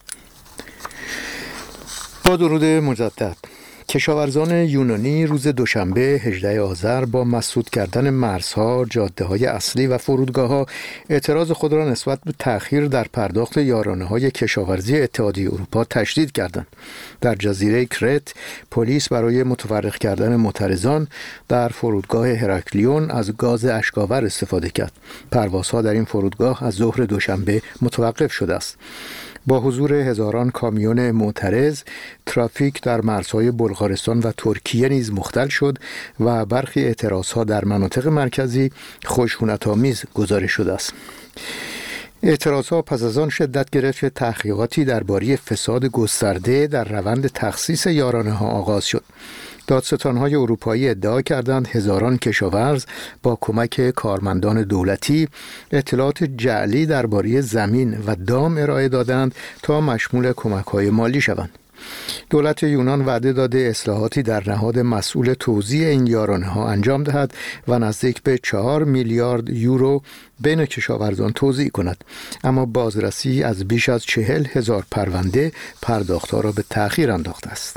با درود مجدد. کشاورزان یونانی روز دوشنبه 18 آذر با مسدود کردن مرزها، جاده‌های اصلی و فرودگاه‌ها اعتراض خود را نسبت به تأخیر در پرداخت یارانه‌های کشاورزی اتحادیه اروپا تشدید کردند. در جزیره کرت، پلیس برای متفرق کردن معترضان در فرودگاه هراکلیون از گاز اشک‌آور استفاده کرد. پروازها در این فرودگاه از ظهر دوشنبه متوقف شده است. با حضور هزاران کامیون معترض، ترافیک در مرزهای بلغارستان و ترکیه نیز مختل شد و برخی اعتراضها در مناطق مرکزی خشونت‌آمیز گزارش شده است. اعتراضها پس از آن شدت گرفت که تحقیقاتی درباره فساد گسترده در روند تخصیص یارانه‌ها آغاز شد. دادستان‌های اروپایی ادعا کردند هزاران کشاورز با کمک کارمندان دولتی اطلاعات جعلی درباره زمین و دام ارائه دادند تا مشمول کمک‌های مالی شوند. دولت یونان وعده داده اصلاحاتی در نهاد مسئول توزیع این یارانه‌ها انجام دهد و نزدیک به 4 میلیارد یورو بین کشاورزان توزیع کند، اما بازرسی از بیش از 40,000 پرونده پرداخت‌ها را به تأخیر انداخته است.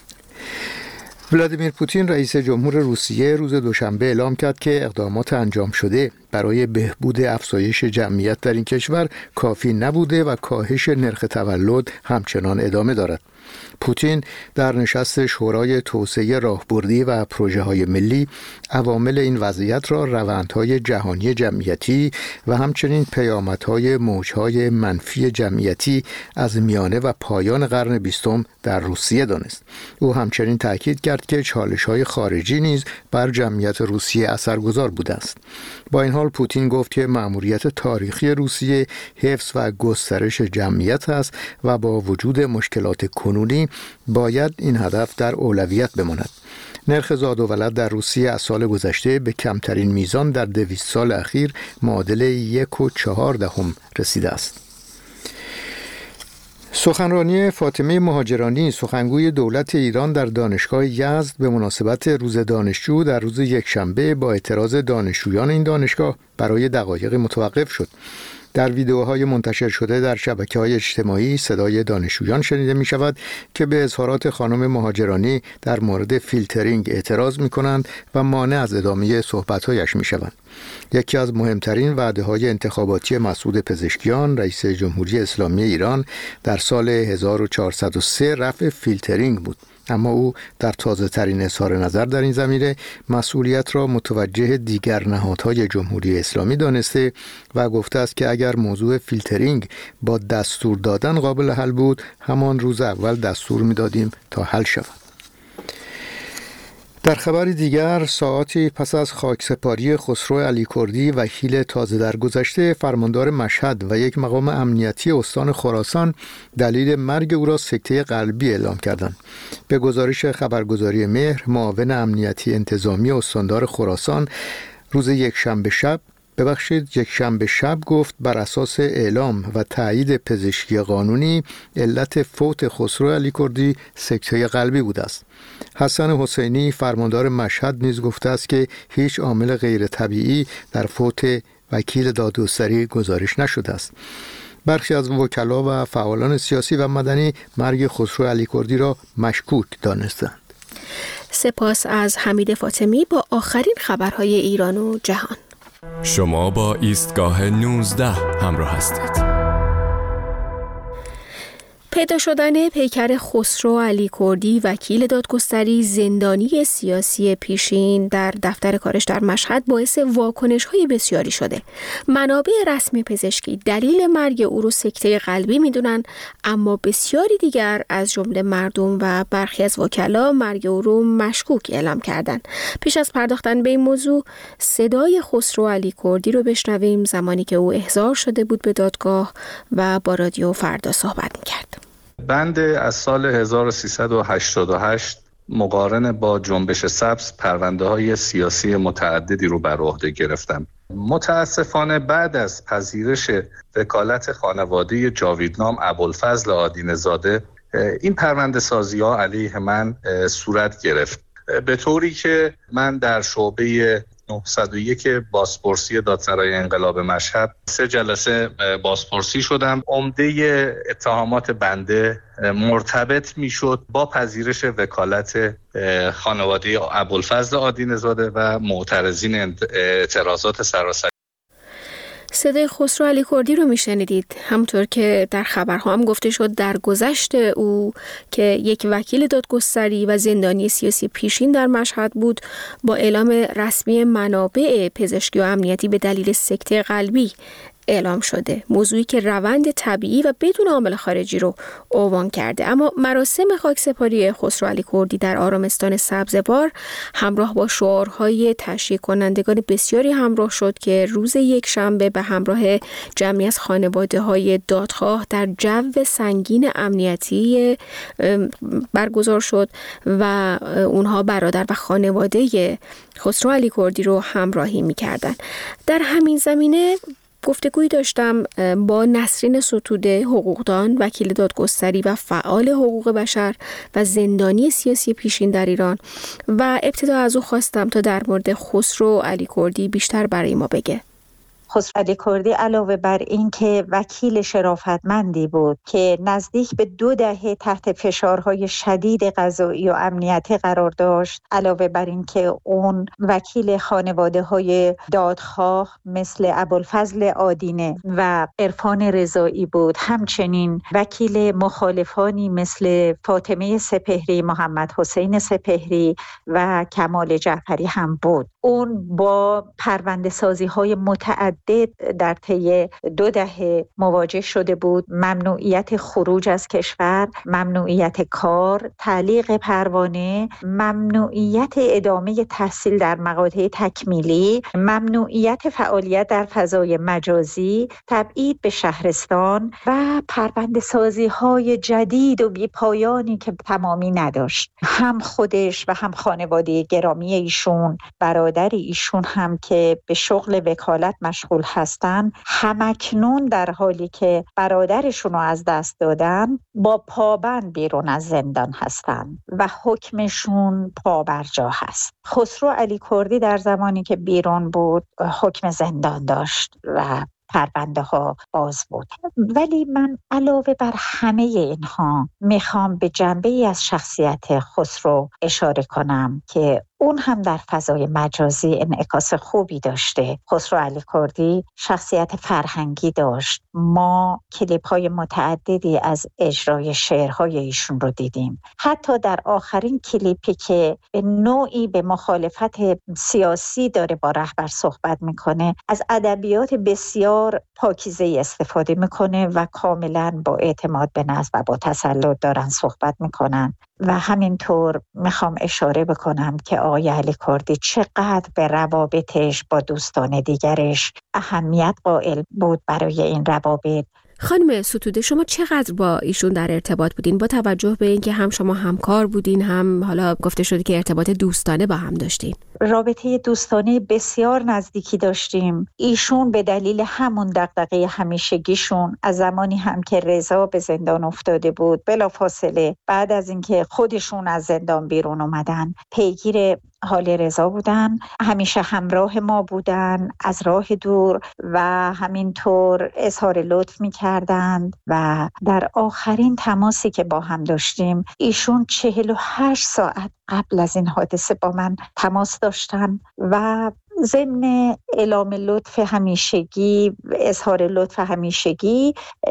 ولادیمیر پوتین رئیس جمهور روسیه روز دوشنبه اعلام کرد که اقدامات انجام شده برای بهبود افزایش جمعیت در این کشور کافی نبوده و کاهش نرخ تولد همچنان ادامه دارد. پوتین در نشست شورای توسعه راهبردی و پروژه‌های ملی عوامل این وضعیت را روندهای جهانی جمعیتی و همچنین پیامدهای موجهای منفی جمعیتی از میانه و پایان قرن 20 در روسیه دانست. او همچنین تاکید کرد که چالش‌های خارجی نیز بر جمعیت روسیه اثرگذار بوده است. با این حال پوتین گفت که مأموریت تاریخی روسیه حفظ و گسترش جمعیت است و با وجود مشکلات کنونی باید این هدف در اولویت بماند. نرخ زاد و ولد در روسیه از سال گذشته به کمترین میزان در 200 سال اخیر معادل 1.4 رسیده است. سخنرانی فاطمه مهاجرانی، سخنگوی دولت ایران در دانشگاه یزد به مناسبت روز دانشجو در روز یکشنبه با اعتراض دانشجویان این دانشگاه برای دقایق متوقف شد. در ویدیوهای منتشر شده در شبکه‌های اجتماعی صدای دانشجویان شنیده می شود که به اظهارات خانم مهاجرانی در مورد فیلترینگ اعتراض می کنند و مانع از ادامه صحبت‌هایش می شوند. یکی از مهمترین وعده‌های انتخاباتی مسعود پزشکیان، رئیس جمهوری اسلامی ایران، در سال 1403 رفع فیلترینگ بود. اما او در تازه ترین اظهار نظر در این زمینه مسئولیت را متوجه دیگر نهادهای جمهوری اسلامی دانسته و گفته است که اگر موضوع فیلترینگ با دستور دادن قابل حل بود، همان روز اول دستور می‌دادیم تا حل شود. در خبر دیگر، ساعاتی پس از خاکسپاری خسرو علیکردی وکیل تازه درگذشته فرماندار مشهد و یک مقام امنیتی استان خراسان دلیل مرگ او را سکته قلبی اعلام کردند. به گزارش خبرگزاری مهر، معاون امنیتی انتظامی استاندار خراسان روز یکشنبه شب گفت بر اساس اعلام و تایید پزشکی قانونی علت فوت خسرو علیکردی سکته قلبی بوده است. حسن حسینی فرماندار مشهد نیز گفته است که هیچ عامل غیر طبیعی در فوت وکیل دادگستری گزارش نشده است. برخی از وکلا و فعالان سیاسی و مدنی مرگ خسرو علیکردی را مشکوک دانستند. سپاس از حمید فاطمی با آخرین خبرهای ایران و جهان. شما با ایستگاه 19 همراه هستید. پیدا شدن پیکر خسرو علی کردی وکیل دادگستری زندانی سیاسی پیشین در دفتر کارش در مشهد باعث واکنش‌های بسیاری شده. منابع رسمی پزشکی دلیل مرگ او رو سکته قلبی میدونن، اما بسیاری دیگر از جمله مردم و برخی از وکلا مرگ او رو مشکوک اعلام کردن. پیش از پرداختن به این موضوع صدای خسرو علی کردی رو بشنویم زمانی که او احضار شده بود به دادگاه و با رادیو فردا صحبت می‌کرد. بنده از سال 1388 مقارن با جنبش سبز پرونده‌های سیاسی متعددی رو بر عهده گرفتم. متاسفانه بعد از پذیرش وکالت خانواده جاویدنام ابوالفضل آدینه‌زاده این پرونده سازی‌ها علیه من صورت گرفت، به طوری که من در شعبه 901 بازپرسی دادسرای انقلاب مشهد 3 جلسه بازپرسی شدم. عمده اتهامات بنده مرتبط میشد با پذیرش وکالت خانواده ابوالفضل آدینه‌زاده و معترضین اعتراضات سراسری. صدای خسرو علی کردی رو میشنیدید. همطور که در خبرها هم گفته شد در گذشت او که یک وکیل دادگستری و زندانی سیاسی پیشین در مشهد بود، با اعلام رسمی منابع پزشکی و امنیتی به دلیل سکته قلبی اعلام شده، موضوعی که روند طبیعی و بدون عامل خارجی رو عنوان کرده. اما مراسم خاکسپاری خسرو علی کردی در آرامستان سبزوار همراه با شعارهای تشییع کنندگان بسیاری همراه شد که روز یکشنبه به همراه جمعی از خانواده‌های دادخواه در جو سنگین امنیتی برگزار شد و اونها برادر و خانواده خسرو علی کردی رو همراهی می‌کردند. در همین زمینه گفتگویی داشتم با نسرین ستوده، حقوقدان، وکیل دادگستری و فعال حقوق بشر و زندانی سیاسی پیشین در ایران و ابتدا از او خواستم تا در مورد خسرو علی کردی بیشتر برای ما بگه. خسرو علی کردی علاوه بر این که وکیل شرافتمندی بود که نزدیک به 2 دهه تحت فشارهای شدید قضایی و امنیتی قرار داشت، علاوه بر این که اون وکیل خانواده‌های دادخواه مثل ابوالفضل آدینه و عرفان رضایی بود، همچنین وکیل مخالفانی مثل فاطمه سپهری، محمد حسین سپهری و کمال جعفری هم بود. اون با پرونده سازی های متعدد در طی 2 دهه مواجه شده بود. ممنوعیت خروج از کشور، ممنوعیت کار، تعلیق پروانه، ممنوعیت ادامه تحصیل در مقاطع تکمیلی، ممنوعیت فعالیت در فضای مجازی، تبعید به شهرستان و پرونده سازی های جدید و بی پایانی که تمامی نداشت. هم خودش و هم خانواده گرامی ایشون، برادر ایشون هم که به شغل وکالت مشغول هستن، همکنون در حالی که برادرشون رو از دست دادن با پابند بیرون از زندان هستن و حکمشون پابرجا هست. خسرو علی کردی در زمانی که بیرون بود حکم زندان داشت و پرونده ها باز بود. ولی من علاوه بر همه اینها میخوام به جنبه‌ای از شخصیت خسرو اشاره کنم که اون هم در فضای مجازی انعکاس خوبی داشته. خسرو علی کردی شخصیت فرهنگی داشت. ما کلیپ‌های متعددی از اجرای شعرهای ایشون رو دیدیم. حتی در آخرین کلیپی که به نوعی به مخالفت سیاسی داره با رهبر صحبت میکنه، از ادبیات بسیار پاکیزه استفاده میکنه و کاملا با اعتماد به نفس و با تسلط دارن صحبت میکنن. و همینطور میخوام اشاره بکنم که آقای علی کردی چقدر به روابطش با دوستان دیگرش اهمیت قائل بود برای این روابط. خانم ستوده، شما چقدر با ایشون در ارتباط بودین، با توجه به اینکه هم شما همکار بودین، هم حالا گفته شده که ارتباط دوستانه با هم داشتین؟ رابطه دوستانه بسیار نزدیکی داشتیم. ایشون به دلیل همون دغدغه همیشگیشون از زمانی هم که رضا به زندان افتاده بود، بلافاصله بعد از اینکه خودشون از زندان بیرون اومدن پیگیر حال رضا بودن، همیشه همراه ما بودن از راه دور و همینطور اظهار لطف می‌کردند و در آخرین تماسی که با هم داشتیم ایشون 48 ساعت قبل از این حادثه با من تماس داشتن و ضمن اعلام لطف همیشگی، اظهار لطف همیشگی،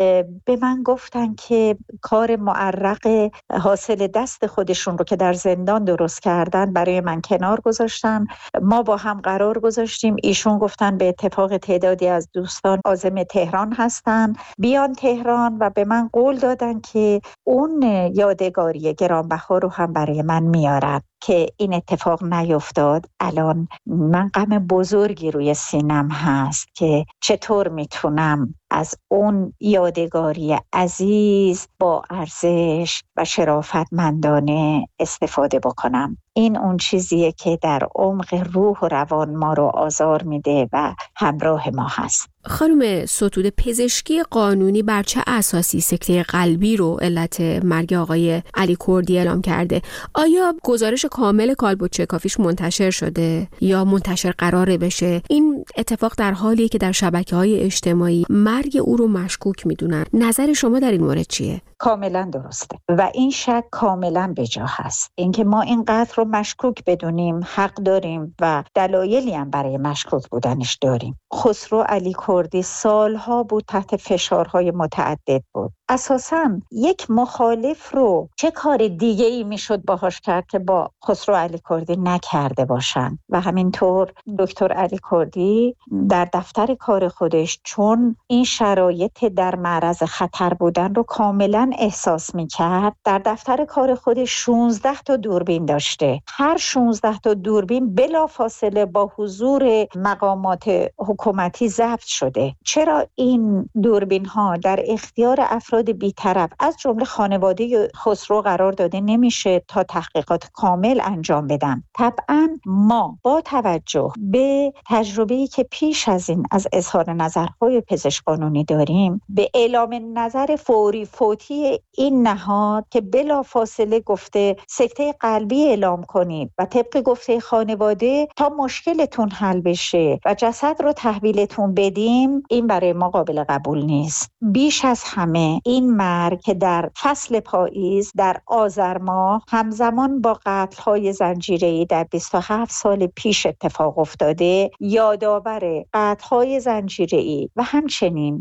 به من گفتن که کار معرق حاصل دست خودشون رو که در زندان درست کردن برای من کنار گذاشتن. ما با هم قرار گذاشتیم. ایشون گفتن به اتفاق تعدادی از دوستان عازم تهران هستن، بیان تهران، و به من قول دادن که اون یادگاری گرانبها رو هم برای من میارن. که این اتفاق نیفتاد. الان من غم بزرگی روی سینم هست که چطور میتونم از اون یادگاری عزیز با ارزش و شرافتمندانه استفاده بکنم. این اون چیزیه که در عمق روح و روان ما رو آزار میده و همراه ما هست. خانم ستوده، پزشکی قانونی بر چه اساسی سکته قلبی رو علت مرگ آقای علی کردی اعلام کرده؟ آیا گزارش کامل کالبوت-چکافیش منتشر شده یا منتشر قراره بشه؟ این اتفاق در حالیه که در شبکه‌های اجتماعی مرگ او رو مشکوک میدونن. نظر شما در این مورد چیه؟ کاملا درسته و این شک کاملا بجا هست. اینکه ما این قتل رو مشکوک بدونیم حق داریم و دلایلی هم برای مشکوک بودنش داریم. خسرو علی کردی سالها بود تحت فشارهای متعدد بود. اساساً یک مخالف رو چه کار دیگه ای میشد باهاش کرد که با خسرو علی کردی نکرده باشن؟ و همینطور دکتر علی کردی در دفتر کار خودش چون این شرایط در معرض خطر بودن رو کاملاً احساس میکرد، در دفتر کار خودش 16 تا دوربین داشته. هر 16 تا دوربین بلافاصله با حضور مقامات حکومتی ضبط شده. چرا این دوربین ها در اختیار افراد بی‌طرف از جمله خانواده خسرو قرار داده نمیشه تا تحقیقات کامل انجام بدن؟ طبعا ما با توجه به تجربه‌ای که پیش از این از اظهار نظرهای پزشک قانونی داریم، به اعلام نظر فوری فوتی این نهاد که بلافاصله گفته سکته قلبی اعلام کنید و طبق گفته خانواده تا مشکلتون حل بشه و جسد رو تحویلتون بدیم، این برای ما قابل قبول نیست. بیش از همه این مرگ که در فصل پاییز در آذر ماه همزمان با قتل‌های زنجیره‌ای در 27 سال پیش اتفاق افتاده، یادآور قتل‌های زنجیره‌ای و همچنین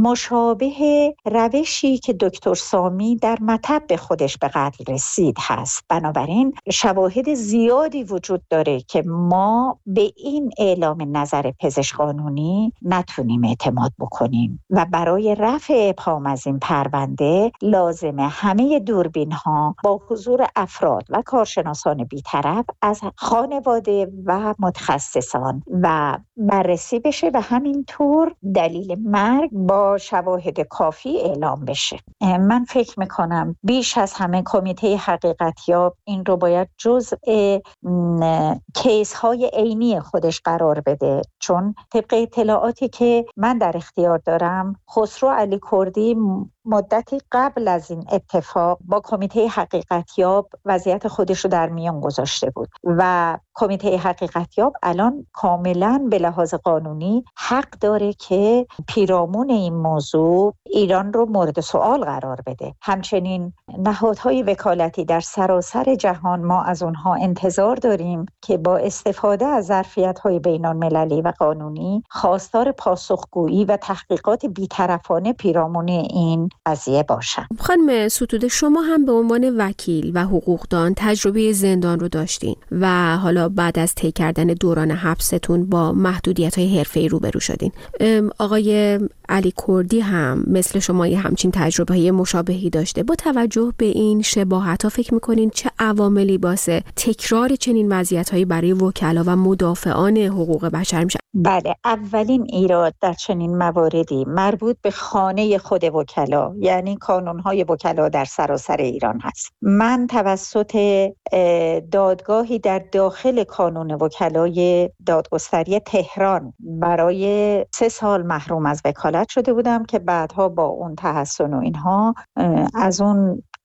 مشابه روشی که دکتر سامی در مطب خودش به قتل رسید هست. بنابراین شواهد زیادی وجود داره که ما به این اعلام نظر پزشک قانونی نتونیم اعتماد بکنیم و برای رفع ابهام از این پرونده لازمه همه دوربین ها با حضور افراد و کارشناسان بی‌طرف از خانواده و متخصصان و بررسی بشه و همینطور دلیل مرگ با شواهد کافی اعلام بشه. من فکر میکنم بیش از همه کمیته حقیقتیاب این رو باید جزء کیس های عینی خودش قرار بده، چون طبق اطلاعاتی که من در اختیار دارم خسرو علی کردی مدتی قبل از این اتفاق با کمیته حقیقتیاب وضعیت خودش رو در میان گذاشته بود و کمیته حقیقتیاب الان کاملا به لحاظ قانونی حق داره که پیرامون این موضوع ایران رو مورد سوال قرار بده. همچنین نهادهای وکالتی در سراسر جهان ما از اونها انتظار داریم که با استفاده از ظرفیت‌های بین‌المللی و قانونی خواستار پاسخگویی و تحقیقات بی‌طرفانه پیرامون این قضیه باشن. خانم ستوده، شما هم به عنوان وکیل و حقوقدان تجربه زندان رو داشتین و حالا بعد از طی کردن دوران حبستون با محدودیت‌های حرفه‌ای روبرو شدین. آقای علی کردی هم مثل شما یه همچین تجربه مشابهی داشته. با توجه به این شباهت‌ها فکر می‌کنین چه عواملی باعث تکرار چنین وضعیت‌هایی برای وکلا و مدافعان حقوق بشر میشه؟ بله، اولین ایراد در چنین مواردی مربوط به خانه خود وکلا، یعنی کانون‌های وکلا در سراسر ایران هست. من توسط دادگاهی در داخل کانون وکلای دادگستری تهران برای 3 سال محروم از وکالت شده بودم که بعدها با اون تحسن و اینها از اون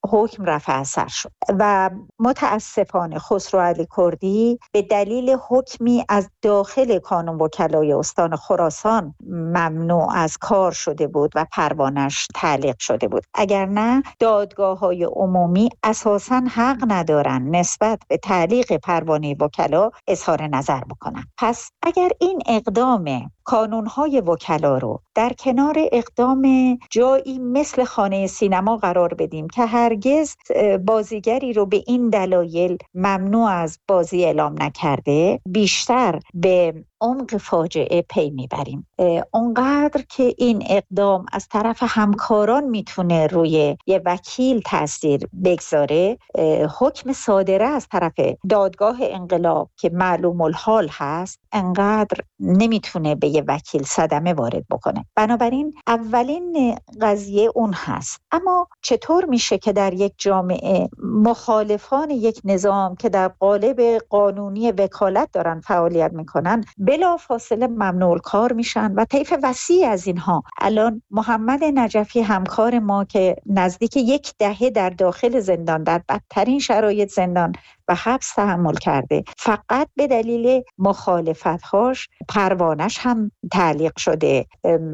حکم رفع اثر شد و متاسفانه خسرو علی کردی به دلیل حکمی از داخل کانون وکلای استان خراسان ممنوع از کار شده بود و پروانش تعلیق شده بود. اگر نه دادگاه‌های عمومی اساساً حق ندارن نسبت به تعلیق پروانه وکلا اظهار نظر بکنن. پس اگر این اقدام کانون‌های وکلا رو در کنار اقدام جایی مثل خانه سینما قرار بدیم که هرگز بازیگری رو به این دلایل ممنوع از بازی اعلام نکرده، بیشتر به عمق فاجعه پی میبریم. اونقدر که این اقدام از طرف همکاران میتونه روی یه وکیل تاثیر بگذاره، حکم صادره از طرف دادگاه انقلاب که معلوم الحال هست انقدر نمیتونه به یه وکیل صدمه وارد بکنه. بنابراین اولین قضیه اون هست. اما چطور میشه که در یک جامعه مخالفان یک نظام که در قالب قانونی وکالت دارن فعالیت میکنن بلا فاصله ممنوع کار میشن و طیف وسیع از اینها الان محمد نجفی همکار ما که نزدیک 10 دهه در داخل زندان در بدترین شرایط زندان و حبس تحمل کرده، فقط به دلیل مخالفت‌هاش پروانش هم تعلیق شده.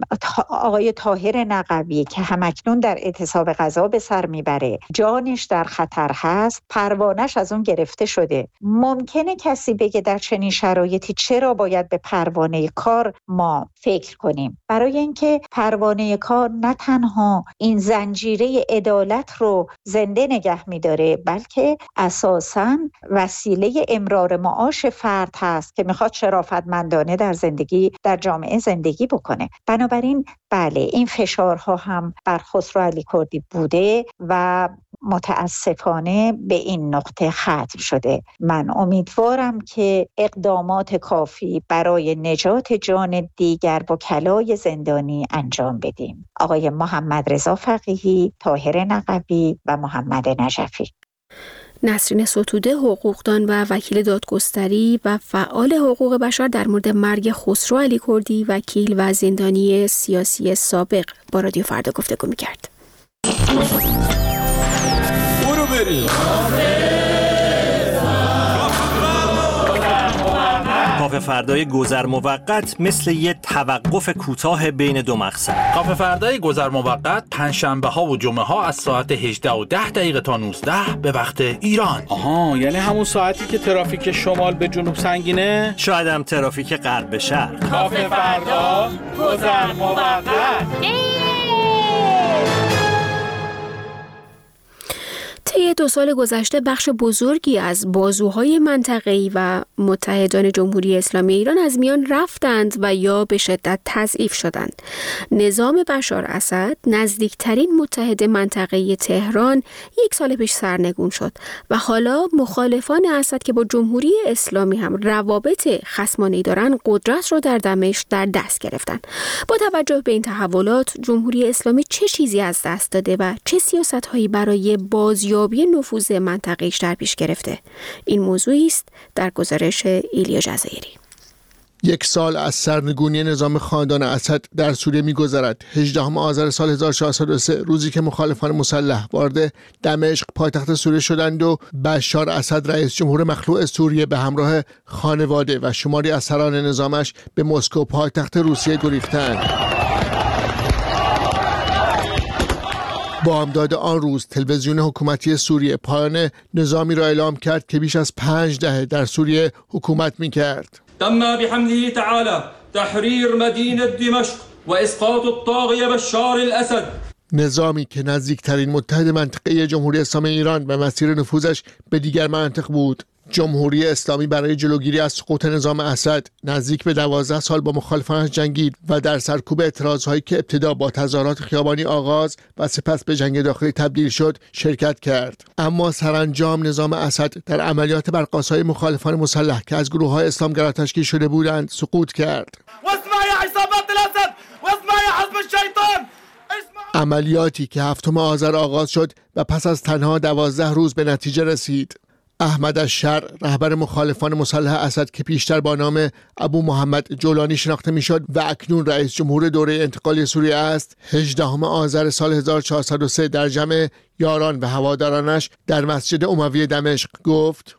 آقای طاهر نقوی که همکنون در اعتصاب غذا به سر میبره، جانش در خطر هست، پروانش از اون گرفته شده. ممکنه کسی بگه در چنین شرایطی چرا باید به پروانه کار ما فکر کنیم؟ برای اینکه پروانه کار نه تنها این زنجیره عدالت رو زنده نگه میداره، بلکه اساساً وسیله امرار معاش فرد هست که میخواد شرافتمندانه در زندگی در جامعه زندگی بکنه. بنابراین بله، این فشارها هم بر خسرو علی کردی بوده و متاسفانه به این نقطه ختم شده. من امیدوارم که اقدامات کافی برای نجات جان دیگر وکلای زندانی انجام بدیم. آقای محمد رضا فقیهی، طاهر نقوی و محمد نجفی. نسرین ستوده، حقوقدان و وکیل دادگستری و فعال حقوق بشر در مورد مرگ خسرو علی کردی، وکیل و زندانی سیاسی سابق، با رادیو فردا گفتگو می‌کرد. برو بریم. کافه فردای گذر موقت مثل یه توقف کوتاه بین دو مقصد. کافه فردای گذر موقت پنجشنبه ها و جمعه ها از ساعت 18:10 تا 19 به وقت ایران. آها، یعنی همون ساعتی که ترافیک شمال به جنوب سنگینه؟ شاید هم ترافیک غرب به شرق. کافه فردا گذر موقت. طی 2 سال گذشته بخش بزرگی از بازوهای منطقه‌ای و متحدان جمهوری اسلامی ایران از میان رفتند و یا به شدت تضعیف شدند. نظام بشار اسد، نزدیکترین متحد منطقه‌ای تهران، 1 سال پیش سرنگون شد و حالا مخالفان اسد که با جمهوری اسلامی هم روابط خصمانه‌ای دارند، قدرت رو در دمشق در دست گرفتند. با توجه به این تحولات، جمهوری اسلامی چه چیزی از دست داده و چه سیاست‌هایی برای بازیابی نفوذ منطقه‌ایش در پیش گرفته؟ این موضوعی است در گزارش ایلیا جزایری. 1 سال از سرنگونی نظام خاندان اسد در سوریه می‌گذرد. 18 آذر سال 1403 روزی که مخالفان مسلح وارد دمشق پایتخت سوریه شدند و بشار اسد رئیس جمهور مخلوع سوریه به همراه خانواده و شماری از سران نظامش به مسکو پایتخت روسیه گریختند. بامداد آن روز تلویزیون حکومتی سوریه پایان نظامی را اعلام کرد که بیش از 5 دهه در سوریه حکومت می‌کرد. تم بحمده تعالی تحریر مدینه دمشق و اسقاط الطاغیه بشار الاسد. نظامی که نزدیکترین متحد منطقه‌ای جمهوری اسلامی ایران و مسیر نفوذش به دیگر مناطق بود. جمهوری اسلامی برای جلوگیری از سقوط نظام اسد نزدیک به 12 سال با مخالفانش جنگید و در سرکوب اعتراضهایی که ابتدا با تظاهرات خیابانی آغاز و سپس به جنگ داخلی تبدیل شد شرکت کرد. اما سرانجام نظام اسد در عملیات بر قاسای مخالفان مسلح که از گروه‌های اسلامگرا تشکیل شده بودند سقوط کرد. عملیاتی که 7 آذر آغاز شد و پس از تنها 12 روز به نتیجه رسید. احمد الشر، رهبر مخالفان مسلح اسد که پیشتر با نام ابو محمد جولانی شناخته میشد و اکنون رئیس جمهور دوره انتقالی سوریه است، 18 آذر سال 1403 در جمع یاران و هوادارانش در مسجد اموی دمشق گفت: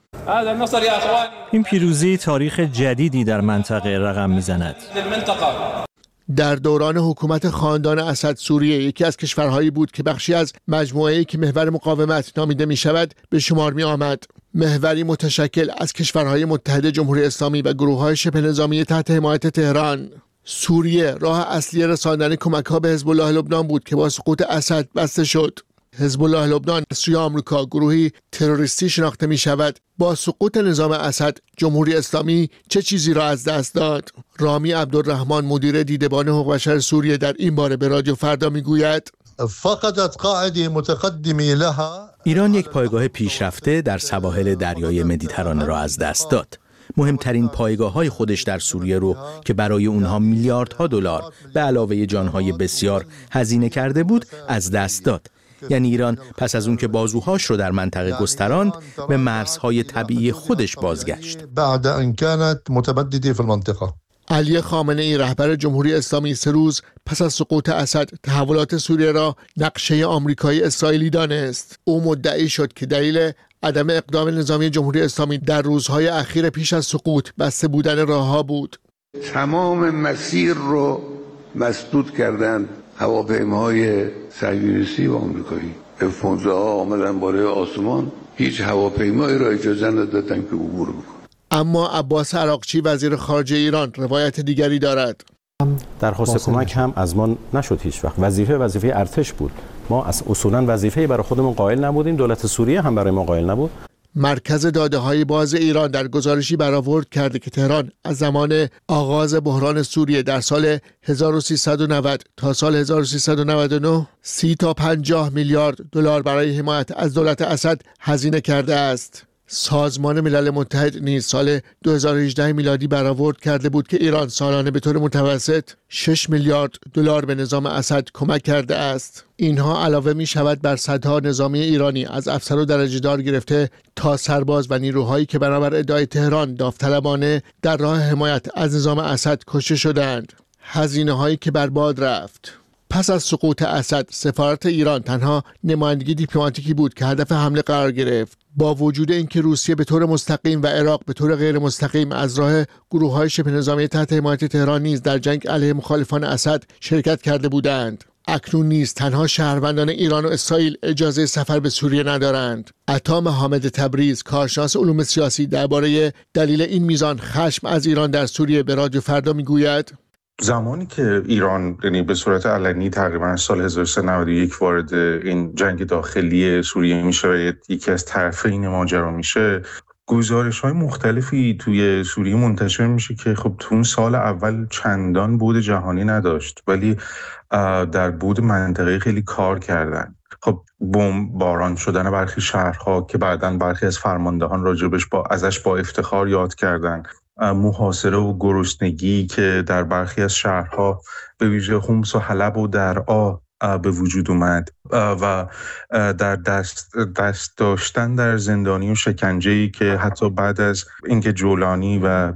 این پیروزی تاریخ جدیدی در منطقه رقم میزند. در دوران حکومت خاندان اسد سوریه یکی از کشورهایی بود که بخشی از مجموعه‌ای که محور مقاومت نامیده می شود به شمار می آمد. محوری متشکل از کشورهای متحد جمهوری اسلامی و گروه‌های شبه نظامی تحت حمایت تهران. سوریه راه اصلی رساندن کمک‌ها به حزب الله لبنان بود که با سقوط اسد بسته شد. حزب الله لبنان سوی آمریکا گروهی تروریستی شناخته می شود. با سقوط نظام اسد جمهوری اسلامی چه چیزی را از دست داد؟ رامی عبدالرحمن مدیر دیدبان حقوق بشر سوریه در این باره به رادیو فردا می گوید: فقدت قاعده متقدمی لها. ایران یک پایگاه پیشرفته در سواحل دریای مدیترانه را از دست داد. مهمترین پایگاه‌های خودش در سوریه رو که برای اونها میلیاردها دلار به علاوه جانهای بسیار هزینه کرده بود از دست داد. یعنی ایران پس از اون که بازوهاش رو در منطقه گستراند به مرزهای طبیعی خودش بازگشت. بعد ان كانت متبدده في المنطقه. علی خامنه‌ای رهبر جمهوری اسلامی 3 روز پس از سقوط اسد تحولات سوریه را نقشه آمریکایی اسرائیلی دانست. او مدعی شد که دلیل عدم اقدام نظامی جمهوری اسلامی در روزهای اخیر پیش از سقوط بسته بودن راهها بود. تمام مسیر رو مسدود کردند. هواپیماهای صهیونیستی و آمریکایی F-15 ها آمدن بالای آسمان، هیچ هواپیمایی را اجازه ندادن که عبور بکنه. اما عباس عراقچی وزیر خارجه ایران روایت دیگری دارد. درخواست کمک هم از ما نشد هیچ وقت. وظیفه ارتش بود. ما از اصولا وظیفه‌ای برای خودمون قائل نبودیم، دولت سوریه هم برای ما قائل نبود. مرکز داده‌های باز ایران در گزارشی برآورد کرده که تهران از زمان آغاز بحران سوریه در سال 1390 تا سال 1399 30 تا 50 میلیارد دلار برای حمایت از دولت اسد هزینه کرده است. سازمان ملل متحد نیز سال 2018 میلادی برآورد کرده بود که ایران سالانه به طور متوسط 6 میلیارد دلار به نظام اسد کمک کرده است. اینها علاوه می شود بر صدها نظامی ایرانی از افسر و درجه دار گرفته تا سرباز و نیروهایی که بنابر ادعای تهران داوطلبانه در راه حمایت از نظام اسد کشته شدند. هزینه هایی که برباد رفت. پس از سقوط اسد سفارت ایران تنها نمایندگی دیپلماتیکی بود که هدف حمله قرار گرفت. با وجود اینکه روسیه به طور مستقیم و عراق به طور غیر مستقیم از راه گروه‌های شبه نظامی تحت حمایت تهران نیز در جنگ علیه مخالفان اسد شرکت کرده بودند، اکنون نیز تنها شهروندان ایران و اسرائیل اجازه سفر به سوریه ندارند. عطا حامد تبریز، کارشناس علوم سیاسی، درباره دلیل این میزان خشم از ایران در سوریه به رادیو فردا میگوید: زمانی که ایران یعنی به صورت علنی تقریبا سال 1391 وارد این جنگ داخلی سوریه میشه و یکی از طرفین ماجرا میشه، گزارش‌های مختلفی توی سوریه منتشر میشه که خب تو اون سال اول چندان بود جهانی نداشت، ولی در بود منطقه خیلی کار کردن. خب بمباران شدن برخی شهرها که بعداً برخی از فرماندهان راجبش ازش با افتخار یاد کردن، محاصره و گرسنگی که در برخی از شهرها به ویژه حمص و حلب و درعا به وجود اومد و در دست داشتن در زندانی و شکنجه‌ای که حتی بعد از اینکه جولانی و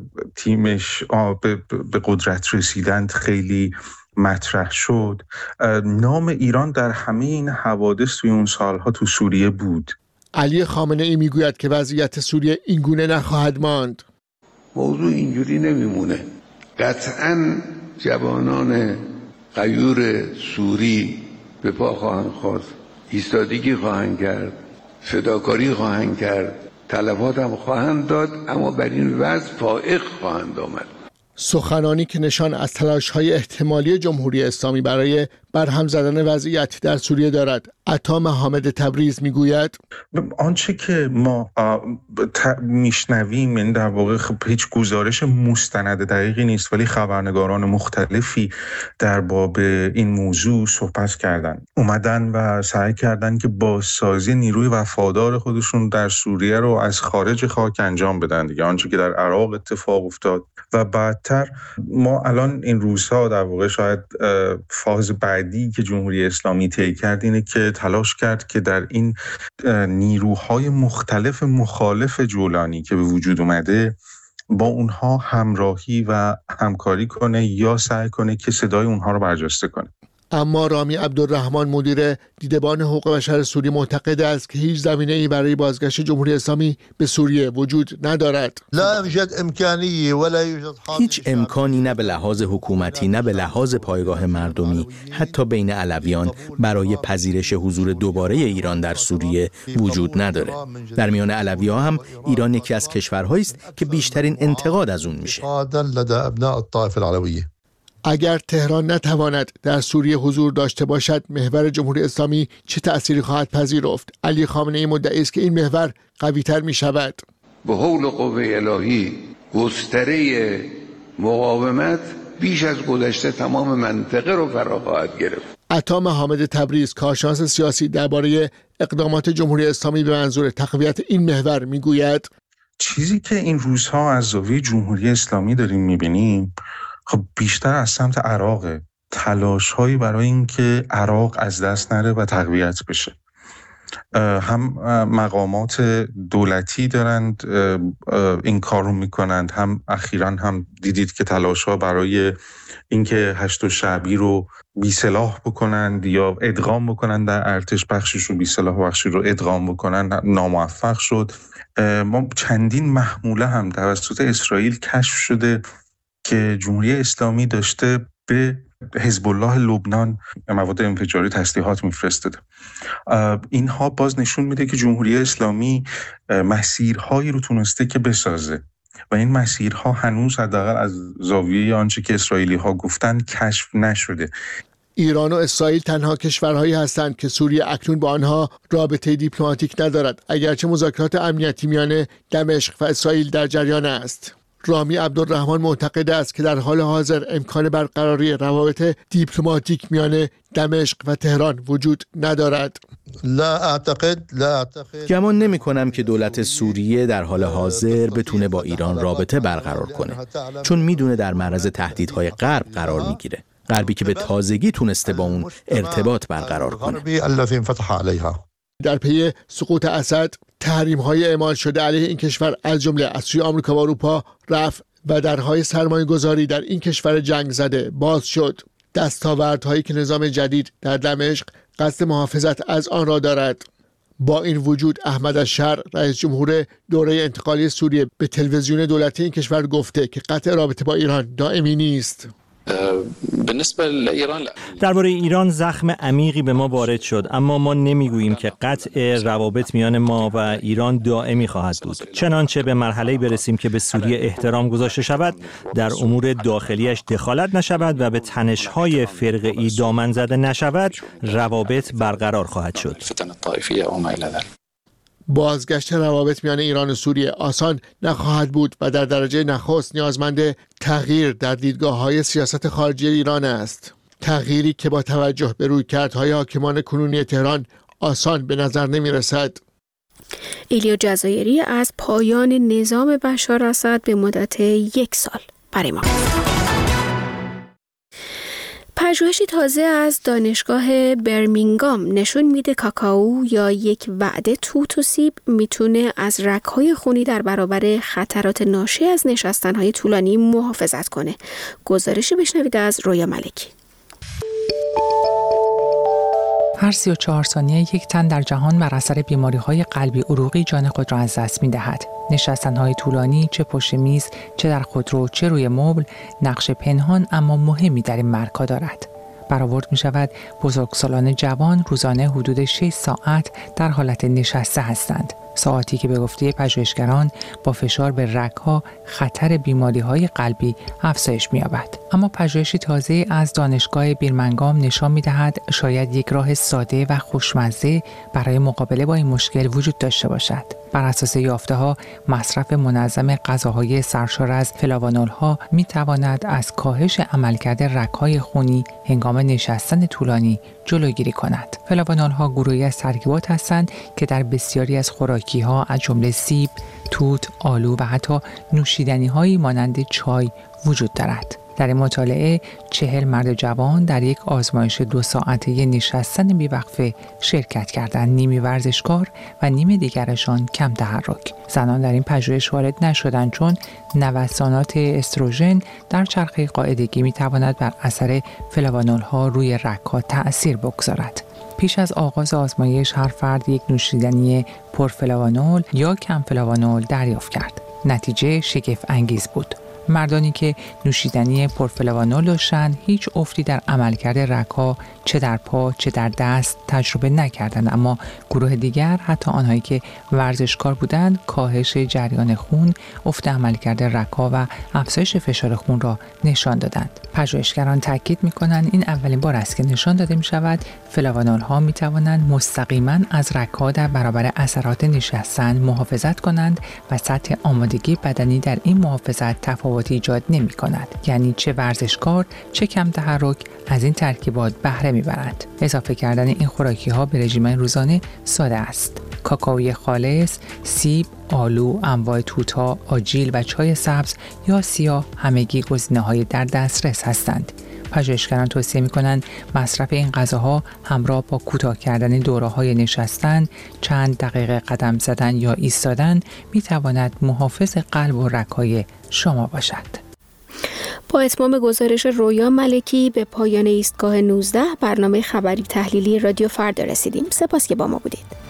تیمش به قدرت رسیدند خیلی مطرح شد. نام ایران در همه این حوادث توی اون سالها تو سوریه بود. علی خامنه‌ای میگوید که وضعیت سوریه اینگونه نخواهد ماند. موضوع اینجوری نمیمونه. قطعاً جوانان غیور سوری به پا خواهند خواست، ایستادگی خواهند کرد، فداکاری خواهند کرد، تلفات هم خواهند داد، اما بر این وضع فائق خواهند آمد. سخنانی که نشان از تلاش‌های احتمالی جمهوری اسلامی برای برهم زدن وضعیت در سوریه دارد. عطا حامد تبریز میگوید: آنچه که ما میشنویم این در واقع هیچ گزارش مستند دقیقی نیست، ولی خبرنگاران مختلفی در باب این موضوع صحبت کردن، اومدن و سعی کردن که بازسازی نیروی وفادار خودشون در سوریه رو از خارج خاک انجام بدن دیگه، آنچه که در عراق اتفاق افتاد و بعد بدتر ما الان این روزها در واقع شاید فاز بعدی که جمهوری اسلامی طی کرد اینه که تلاش کرد که در این نیروهای مختلف مخالف جولانی که به وجود اومده با اونها همراهی و همکاری کنه یا سعی کنه که صدای اونها رو برجسته کنه. اما رامی عبدالرحمن مدیر دیدبان حقوق بشر سوریه معتقد است که هیچ زمینه‌ای برای بازگشت جمهوری اسلامی به سوریه وجود ندارد. هیچ امکانی نه به لحاظ حکومتی نه به لحاظ پایگاه مردمی حتی بین علویان برای پذیرش حضور دوباره ایران در سوریه وجود نداره. در میان علوی‌ها هم ایران یکی از کشورهایی است که بیشترین انتقاد از اون میشه. اگر تهران نتواند در سوریه حضور داشته باشد، محور جمهوری اسلامی چه تأثیری خواهد پذیرفت؟ علی خامنه‌ای مدعی است که این محور قوی‌تر می‌شود. به حول قوه الهی گستره مقاومت بیش از گذشته تمام منطقه رو فرا خواهد گرفت. عطا محمد تبریز، کارشناس سیاسی، درباره اقدامات جمهوری اسلامی به منظور تقویت این محور میگوید: چیزی که این روزها از زاویه جمهوری اسلامی داریم می‌بینیم خب بیشتر از سمت عراقه، تلاش‌هایی برای اینکه عراق از دست نره و تقویت بشه. هم مقامات دولتی دارند این کار رو میکنند، هم اخیراً هم دیدید که تلاش‌ها برای اینکه هشت شعبی رو بی‌سلاح بکنند یا ادغام بکنند در ارتش، بخشش رو بی‌سلاح بخشی رو ادغام بکنند ناموفق شد. ما چندین محموله هم توسط اسرائیل کشف شده که جمهوری اسلامی داشته به حزب الله لبنان مواد انفجاری تسلیحات میفرستاده. اینها باز نشون میده که جمهوری اسلامی مسیرهایی رو تونسته که بسازه و این مسیرها هنوز حداقل از زاویه آنچه که اسرائیلی ها گفتن کشف نشده. ایران و اسرائیل تنها کشورهایی هستند که سوریه اکنون با آنها رابطه دیپلماتیک ندارد، اگرچه مذاکرات امنیتی میان دمشق و اسرائیل در جریان است. رامی عبدالرحمن معتقد است که در حال حاضر امکان برقراری روابط دیپلماتیک میان دمشق و تهران وجود ندارد. گمان نمی کنم که دولت سوریه در حال حاضر بتونه با ایران رابطه برقرار کنه، چون میدونه در معرض تهدیدهای غرب قرار میگیره، غربی که به تازگی تونسته با اون ارتباط برقرار کنه. در پی سقوط اسد، تحریم‌های اعمال شده علیه این کشور از جمله از سوی آمریکا و اروپا رفع و درهای سرمایه‌گذاری در این کشور جنگ زده باز شد. دستاوردهایی که نظام جدید در دمشق قصد محافظت از آن را دارد. با این وجود احمد الشر، رئیس جمهور دوره انتقالی سوریه، به تلویزیون دولتی این کشور گفته که قطع رابطه با ایران دائمی نیست. درباره ایران زخم عمیقی به ما وارد شد، اما ما نمیگوییم که قطع روابط میان ما و ایران دائمی خواهد بود. چنانچه به مرحله‌ای برسیم که به سوریه احترام گذاشته شود، در امور داخلیش دخالت نشود و به تنش‌های فرقه‌ای دامن زده نشود، روابط برقرار خواهد شد. بازگشت روابط میان ایران و سوریه آسان نخواهد بود و در درجه نخست نیازمند تغییر در دیدگاه‌های سیاست خارجی ایران است. تغییری که با توجه به رویکردهای حاکمان کنونی تهران آسان به نظر نمی‌رسد. ایلیا جزایری از پایان نظام بشار اسد به مدت 1 سال برای ما. پژوهشی تازه از دانشگاه برمینگام نشون میده کاکائو یا یک وعده توت و سیب میتونه از رگ‌های خونی در برابر خطرات ناشی از نشستن‌های طولانی محافظت کنه. گزارشی بشنوید از رویا ملکی. هر 34 ثانیه یک تن در جهان بر اثر بیماری‌های قلبی عروقی جان خود را از دست می‌دهد. نشستن‌های طولانی، چه پشت میز، چه در خودرو، چه روی مبل، نقش پنهان اما مهمی در این مرگ‌ها دارد. برآورد می‌شود بزرگسالان جوان روزانه حدود 6 ساعت در حالت نشسته هستند. ساعتی که به گفته پژوهشگران با فشار به رگ‌ها خطر بیماری‌های قلبی افزایش می‌یابد. اما پژوهشی تازه از دانشگاه بیرمنگام نشان می‌دهد شاید یک راه ساده و خوشمزه برای مقابله با این مشکل وجود داشته باشد. بر اساس یافته‌ها، مصرف منظم غذاهای سرشار از فلاوانول‌ها می‌تواند از کاهش عملکرد رگ‌های خونی هنگام نشستن طولانی جلوگیری کند. فلاوانول‌ها گروهی از ترکیبات هستند که در بسیاری از خوراکی‌ها از جمله سیب، توت، آلو و حتی نوشیدنی‌هایی مانند چای وجود دارد. در این مطالعه 40 مرد جوان در یک آزمایش 2 ساعته نشستن بیوقفه شرکت کردند. نیمی ورزشکار و نیم دیگرشان کم تحرک. زنان در این پژوهش وارد نشدند چون نوسانات استروژن در چرخه قاعدگی میتواند بر اثر فلاوانول‌ها روی رگ‌ها تأثیر بگذارد. پیش از آغاز آزمایش هر فرد یک نوشیدنی پرفلاوانول یا کم فلاوانول دریافت کرد. نتیجه شگفت انگیز بود. مردانی که نوشیدنی پرفلاوانول داشتند هیچ افتی در عملکرد رگ‌ها چه در پا چه در دست تجربه نکردند، اما گروه دیگر حتی آنهایی که ورزشکار بودند کاهش جریان خون، افت عملکرد رگ‌ها و افزایش فشار خون را نشان دادند. پژوهشگران تاکید می‌کنند این اولین بار است که نشان داده می‌شود فلاوانول‌ها می‌توانند مستقیماً از رگ‌ها در برابر اثرات نشستن محافظت کنند و سطح آمادگی بدنی در این محافظت تفاوتی ایجاد نمی‌کند. یعنی چه ورزشکار چه کم تحرک از این ترکیبات بهره می‌برد. اضافه کردن این خوراکی‌ها به رژیم روزانه ساده است. کاکائوی خالص، سیب، آلو، انواع توت‌ها، آجیل و چای سبز یا سیاه همگی گزینه‌های در دسترس هستند. پژوهشگران توصیه می‌کنند مصرف این غذاها همراه با کوتاه کردن دوره‌های نشستن، چند دقیقه قدم زدن یا ایستادن می‌تواند محافظ قلب و رگ‌های شما باشد. با اتمام گزارش رویا ملکی به پایان ایستگاه 19 برنامه خبری تحلیلی رادیو فردا رسیدیم. سپاس که با ما بودید.